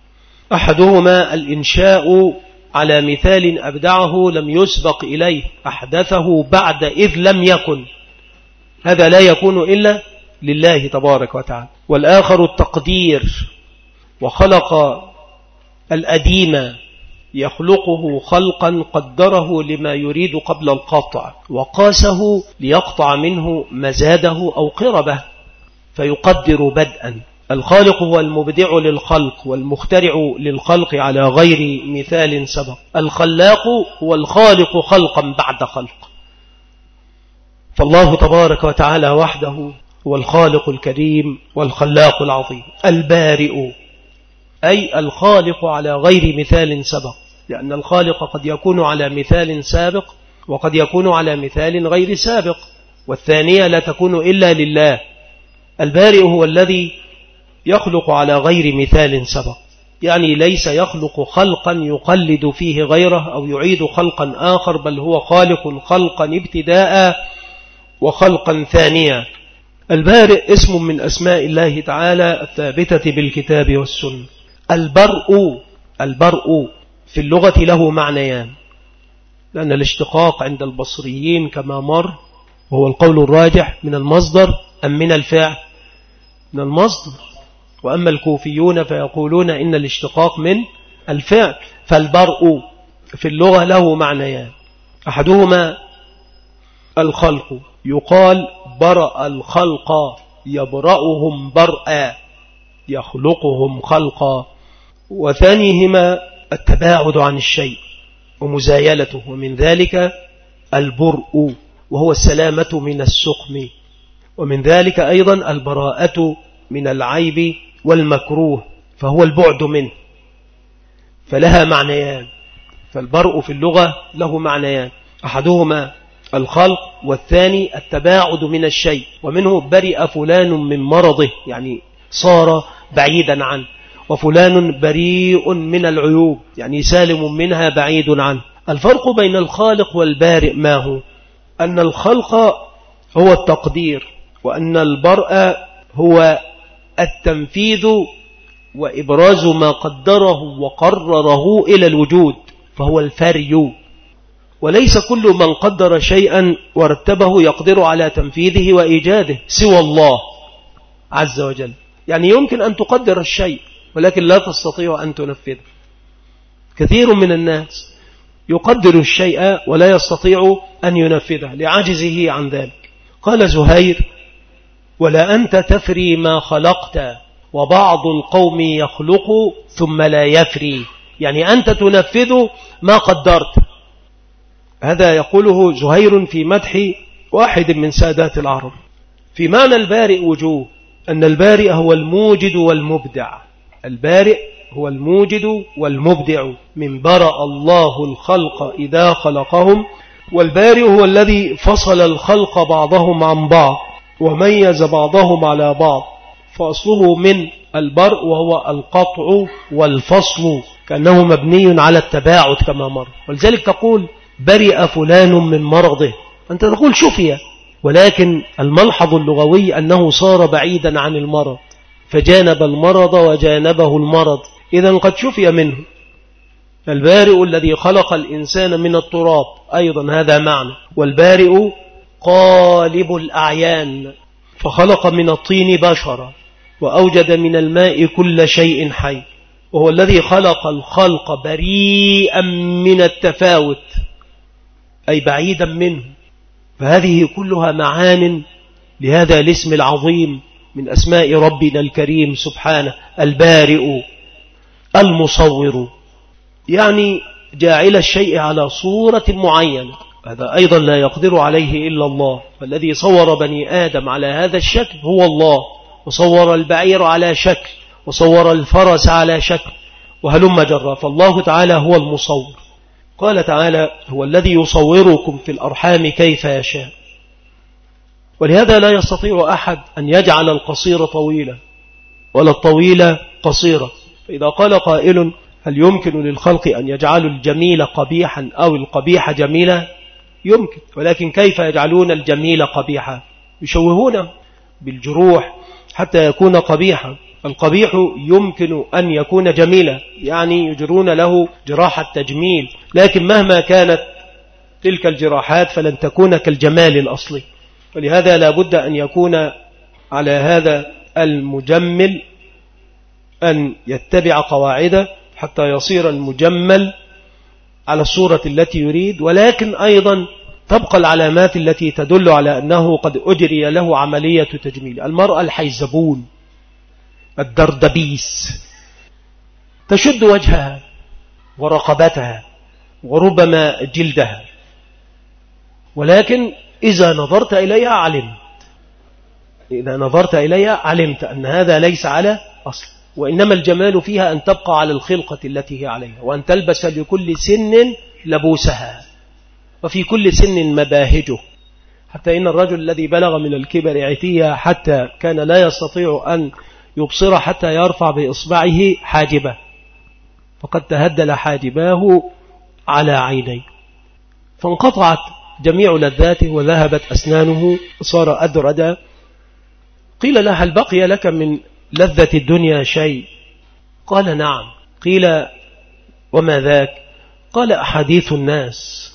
أحدهما الإنشاء على مثال أبدعه لم يسبق إليه، أحدثه بعد إذ لم يكن، هذا لا يكون إلا لله تبارك وتعالى. والآخر التقدير، وخلق الأديم يخلقه خلقا قدره لما يريد قبل القطع، وقاسه ليقطع منه مزاده أو قربه، فيقدر بدءا الخالق هو المبدع للخلق والمخترع للخلق على غير مثال سبق. الخلاق هو الخالق خلقا بعد خلق. فالله تبارك وتعالى وحده هو الخالق الكريم والخلاق العظيم. البارئ أي الخالق على غير مثال سبق، لأن الخالق قد يكون على مثال سابق وقد يكون على مثال غير سابق، والثانية لا تكون إلا لله. البارئ هو الذي يخلق على غير مثال سبق، يعني ليس يخلق خلقا يقلد فيه غيره أو يعيد خلقا آخر، بل هو خالق خلقا ابتداء وخلقا ثانيا. البارئ اسم من أسماء الله تعالى الثابتة بالكتاب والسنة. البرء البرء في اللغة له معنيان، لأن الاشتقاق عند البصريين كما مر وهو القول الراجح من المصدر أم من الفعل؟ من المصدر. وأما الكوفيون فيقولون إن الاشتقاق من الفعل. فالبرء في اللغة له معنيان، أحدهما الخلق، يقال برأ الخلق يبرأهم برأ يخلقهم خلقا. وثانيهما التباعد عن الشيء ومزايلته، ومن ذلك البرء وهو السلامة من السقم، ومن ذلك أيضا البراءة من العيب والمكروه، فهو البعد منه. فلها معنيان، فالبرء في اللغة له معنيان، أحدهما الخلق والثاني التباعد من الشيء. ومنه برئ فلان من مرضه، يعني صار بعيدا عنه، وفلان بريء من العيوب، يعني سالم منها بعيد عنه. الفرق بين الخالق والبارئ ما هو؟ أن الخلق هو التقدير، وأن البرء هو التنفيذ وإبراز ما قدره وقرره إلى الوجود، فهو الفري. وليس كل من قدر شيئا ورتبه يقدر على تنفيذه وإيجاده سوى الله عز وجل. يعني يمكن أن تقدر الشيء ولكن لا تستطيع أن تنفذه. كثير من الناس يقدر الشيء ولا يستطيع أن ينفذه لعجزه عن ذلك. قال زهير: ولا أنت تفري ما خلقت وبعض القوم يخلق ثم لا يفري، يعني أنت تنفذ ما قدرت. هذا يقوله زهير في مدح واحد من سادات العرب. في معنى البارئ وجوه، أن البارئ هو الموجد والمبدع. البارئ هو الموجد والمبدع، من برأ الله الخلق إذا خلقهم. والبارئ هو الذي فصل الخلق بعضهم عن بعض وميز بعضهم على بعض، فأصله من البرء وهو القطع والفصل، كأنه مبني على التباعد كما مر. ولذلك تقول برئ فلان من مرضه، أنت تقول شفي، ولكن الملحظ اللغوي أنه صار بعيدا عن المرض فجانب المرض وجانبه المرض، إذن قد شفي منه. البارئ الذي خلق الإنسان من التراب أيضا هذا معنى. والبارئ قالب الأعيان، فخلق من الطين بشرا وأوجد من الماء كل شيء حي، وهو الذي خلق الخلق بريئا من التفاوت أي بعيدا منه. فهذه كلها معان لهذا الاسم العظيم من أسماء ربنا الكريم سبحانه. البارئ المصور، يعني جاعل الشيء على صورة معينة، هذا أيضا لا يقدر عليه إلا الله. فالذي صور بني آدم على هذا الشكل هو الله، وصور البعير على شكل، وصور الفرس على شكل، وهلم جرى. فالله تعالى هو المصور. قال تعالى: هو الذي يصوركم في الأرحام كيف يشاء. ولهذا لا يستطيع أحد أن يجعل القصير طويلة ولا الطويلة قصيرة. فإذا قال قائل: هل يمكن للخلق أن يجعلوا الجميل قبيحا أو القبيح جميلا؟ يمكن، ولكن كيف يجعلون الجميل قبيحا؟ يشوهونه بالجروح حتى يكون قبيحا. القبيح يمكن أن يكون جميلا، يعني يجرون له جراح التجميل، لكن مهما كانت تلك الجراحات فلن تكون كالجمال الأصلي. ولهذا لا بد أن يكون على هذا المجمل أن يتبع قواعده حتى يصير المجمل على الصورة التي يريد، ولكن أيضا تبقى العلامات التي تدل على أنه قد أجري له عملية تجميل. المرأة الحيزبون الدردبيس، تشد وجهها ورقبتها وربما جلدها، ولكن إذا نظرت إليها علمت إذا نظرت إليها علمت أن هذا ليس على أصل، وإنما الجمال فيها أن تبقى على الخلقة التي هي عليها، وأن تلبس لكل سن لبوسها، وفي كل سن مباهجه، حتى إن الرجل الذي بلغ من الكبر عتيا حتى كان لا يستطيع أن يبصر حتى يرفع بإصبعه حاجبه، فقد تهدل حاجباه على عينيه، فانقطعت جميع لذاته وذهبت أسنانه صار أدردا. قيل له: هل بقي لك من لذة الدنيا شيء؟ قال: نعم. قيل: وما ذاك؟ قال: أحاديث الناس،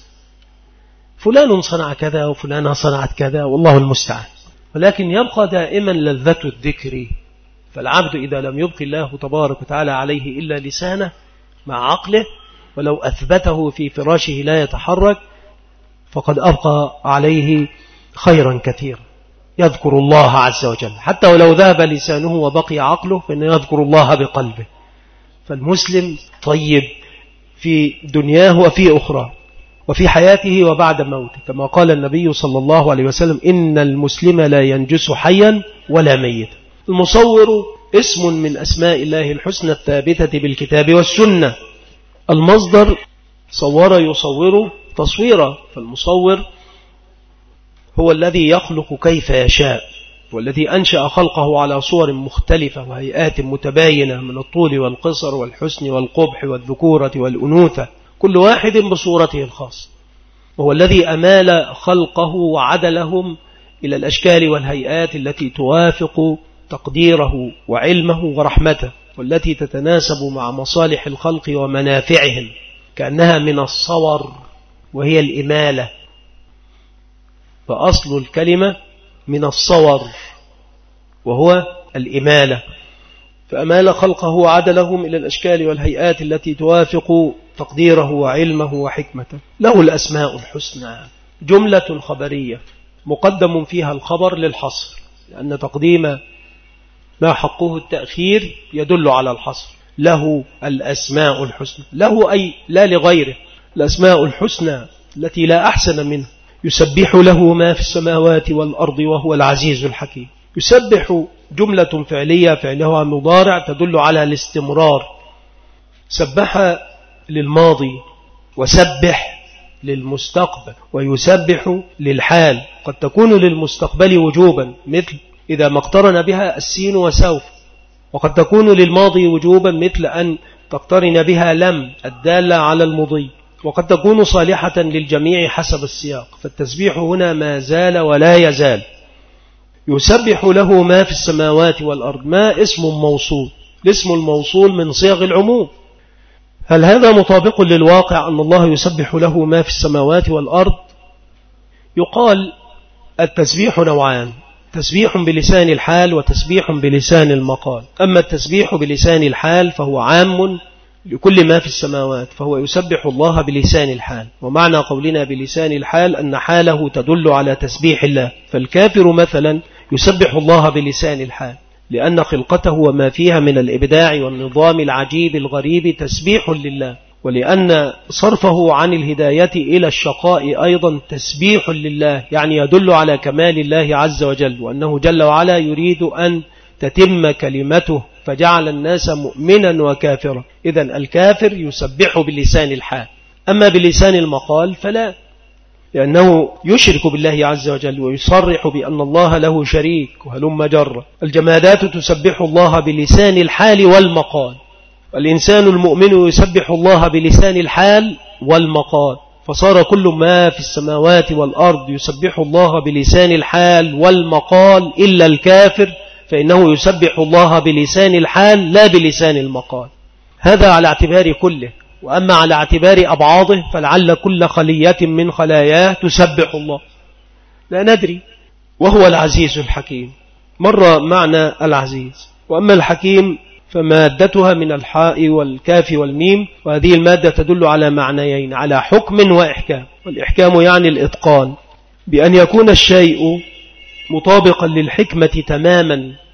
فلان صنع كذا وفلان صنعت كذا والله المستعان، ولكن يبقى دائما لذة الذكر. فالعبد إذا لم يبقي الله تبارك وتعالى عليه إلا لسانه مع عقله، ولو أثبته في فراشه لا يتحرك، فقد أبقى عليه خيرا كثيرا، يذكر الله عز وجل، حتى ولو ذهب لسانه وبقي عقله فإنه يذكر الله بقلبه. فالمسلم طيب في دنياه وفي أخرى، وفي حياته وبعد موته، كما قال النبي صلى الله عليه وسلم: إن المسلم لا ينجس حيا ولا ميتا. المصور اسم من أسماء الله الحسنى الثابتة بالكتاب والسنة. المصدر صور يصور تصويرا، فالمصور هو الذي يخلق كيف يشاء، والذي أنشأ خلقه على صور مختلفة وهيئات متباينة من الطول والقصر والحسن والقبح والذكورة والأنوثة، كل واحد بصورته الخاصة، وهو الذي أمال خلقه وعدلهم إلى الأشكال والهيئات التي توافق تقديره وعلمه ورحمته، والتي تتناسب مع مصالح الخلق ومنافعهم، كأنها من الصور وهي الإمالة. فأصل الكلمة من الصور وهو الإمالة، فأمال خلقه وعدلهم إلى الأشكال والهيئات التي توافق تقديره وعلمه وحكمته. له الأسماء الحسنى، جملة خبرية مقدم فيها الخبر للحصر، لأن تقديم ما حقه التأخير يدل على الحصر. له الأسماء الحسنى، له أي لا لغيره، الأسماء الحسنى التي لا أحسن منه. يسبح له ما في السماوات والأرض وهو العزيز الحكيم. يسبح جملة فعلية فعلها مضارع تدل على الاستمرار. سبح للماضي، وسبح للمستقبل، ويسبح للحال، قد تكون للمستقبل وجوبا مثل إذا ما اقترن بها السين وسوف، وقد تكون للماضي وجوبا مثل أن تقترن بها لم الدالة على المضي، وقد تكون صالحة للجميع حسب السياق. فالتسبيح هنا ما زال ولا يزال. يسبح له ما في السماوات والأرض، ما اسم موصول، الاسم الموصول من صيغ العموم. هل هذا مطابق للواقع أن الله يسبح له ما في السماوات والأرض؟ يقال التسبيح نوعان: تسبيح بلسان الحال وتسبيح بلسان المقال. أما التسبيح بلسان الحال فهو عام لكل ما في السماوات، فهو يسبح الله بلسان الحال. ومعنى قولنا بلسان الحال أن حاله تدل على تسبيح الله. فالكافر مثلا يسبح الله بلسان الحال، لأن خلقته وما فيها من الإبداع والنظام العجيب الغريب تسبيح لله، ولأن صرفه عن الهداية إلى الشقاء أيضا تسبيح لله، يعني يدل على كمال الله عز وجل، وأنه جل وعلا يريد أن تتم كلمته فجعل الناس مؤمنا وكافرا. إذن الكافر يسبح بلسان الحال. أما بلسان المقال فلا، لأنه يشرك بالله عز وجل ويصرح بأن الله له شريك وهلم جر. الجمادات تسبح الله بلسان الحال والمقال، والإنسان المؤمن يسبح الله بلسان الحال والمقال، فصار كل ما في السماوات والأرض يسبح الله بلسان الحال والمقال إلا الكافر، فإنه يسبح الله بلسان الحال لا بلسان المقال. هذا على اعتبار كله. وأما على اعتبار أبعاضه فلعل كل خلية من خلاياه تسبح الله، لا ندري. وهو العزيز الحكيم، مر معنى العزيز. وأما الحكيم فمادتها من الحاء والكاف والميم، وهذه المادة تدل على معنيين: على حكم وإحكام. والإحكام يعني الإتقان، بأن يكون الشيء مطابقا للحكمة تماما،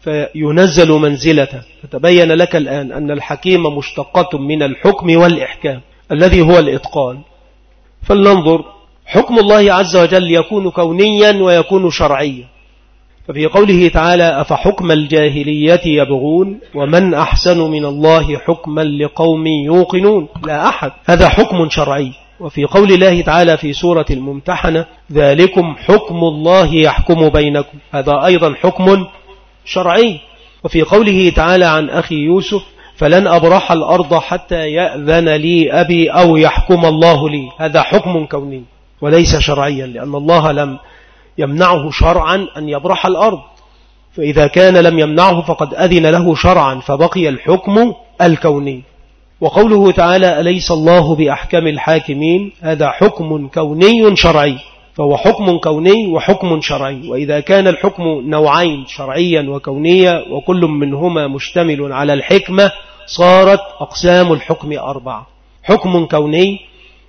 فينزل منزلته. فتبين لك الآن أن الحكيم مشتقة من الحكم والإحكام الذي هو الإتقان. فلننظر، حكم الله عز وجل يكون كونيا ويكون شرعيا. ففي قوله تعالى أفحكم الجاهلية يبغون ومن أحسن من الله حكما لقوم يوقنون، لا أحد، هذا حكم شرعي. وفي قول الله تعالى في سورة الممتحنة ذلكم حكم الله يحكم بينكم، هذا أيضا حكم شرعي. وفي قوله تعالى عن أخي يوسف فلن أبرح الأرض حتى يأذن لي أبي أو يحكم الله لي، هذا حكم كوني وليس شرعيا، لأن الله لم يمنعه شرعا أن يبرح الأرض، فإذا كان لم يمنعه فقد أذن له شرعا، فبقي الحكم الكوني. وقوله تعالى أليس الله بأحكم الحاكمين، هذا حكم كوني شرعي، فهو حكم كوني وحكم شرعي. وإذا كان الحكم نوعين شرعيا وكونيا وكل منهما مشتمل على الحكمة صارت أقسام الحكم أربعة: حكم كوني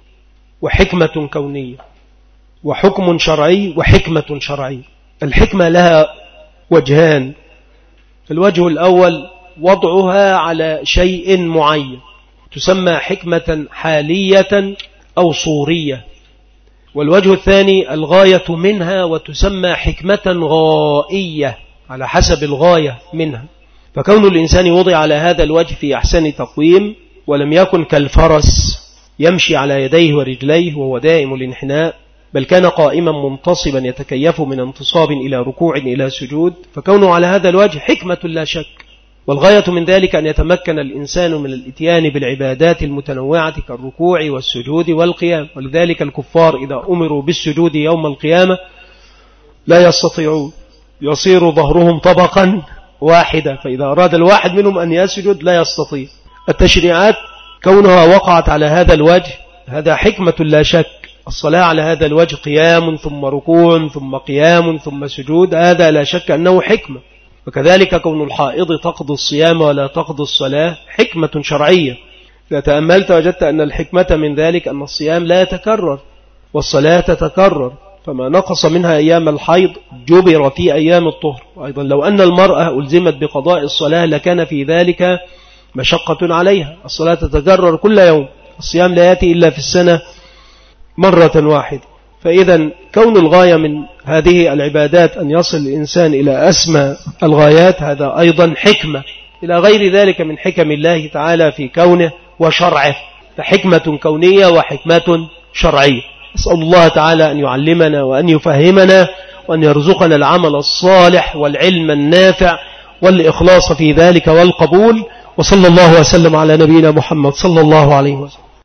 وحكمة كونية وحكم شرعي وحكمة شرعي. الحكمة لها وجهان: الوجه الأول وضعها على شيء معين تسمى حكمة حالية أو صورية، والوجه الثاني الغاية منها وتسمى حكمة غائية على حسب الغاية منها. فكون الإنسان وضع على هذا الوجه في أحسن تقويم ولم يكن كالفرس يمشي على يديه ورجليه وهو دائم الانحناء، بل كان قائما منتصبا يتكيف من انتصاب إلى ركوع إلى سجود، فكونه على هذا الوجه حكمة لا شك. والغاية من ذلك أن يتمكن الإنسان من الاتيان بالعبادات المتنوعة كالركوع والسجود والقيام. ولذلك الكفار إذا أمروا بالسجود يوم القيامة لا يستطيعون، يصير ظهرهم طبقا واحدة، فإذا أراد الواحد منهم أن يسجد لا يستطيع. التشريعات كونها وقعت على هذا الوجه هذا حكمة لا شك. الصلاة على هذا الوجه قيام ثم ركوع ثم قيام ثم سجود، هذا لا شك أنه حكمة. وكذلك كون الحائض تقضي الصيام ولا تقضي الصلاة حكمة شرعية. إذا تأملت وجدت أن الحكمة من ذلك أن الصيام لا يتكرر والصلاة تتكرر، فما نقص منها أيام الحيض جبر في أيام الطهر. وأيضا لو أن المرأة ألزمت بقضاء الصلاة لكان في ذلك مشقة عليها. الصلاة تتكرر كل يوم، الصيام لا يأتي إلا في السنة مرة واحدة. فإذا كون الغاية من هذه العبادات أن يصل الإنسان إلى أسمى الغايات هذا أيضا حكمة، إلى غير ذلك من حكم الله تعالى في كونه وشرعه، فحكمة كونية وحكمة شرعية. أسأل الله تعالى أن يعلمنا وأن يفهمنا وأن يرزقنا العمل الصالح والعلم النافع والإخلاص في ذلك والقبول. وصلى الله وسلم على نبينا محمد صلى الله عليه وسلم.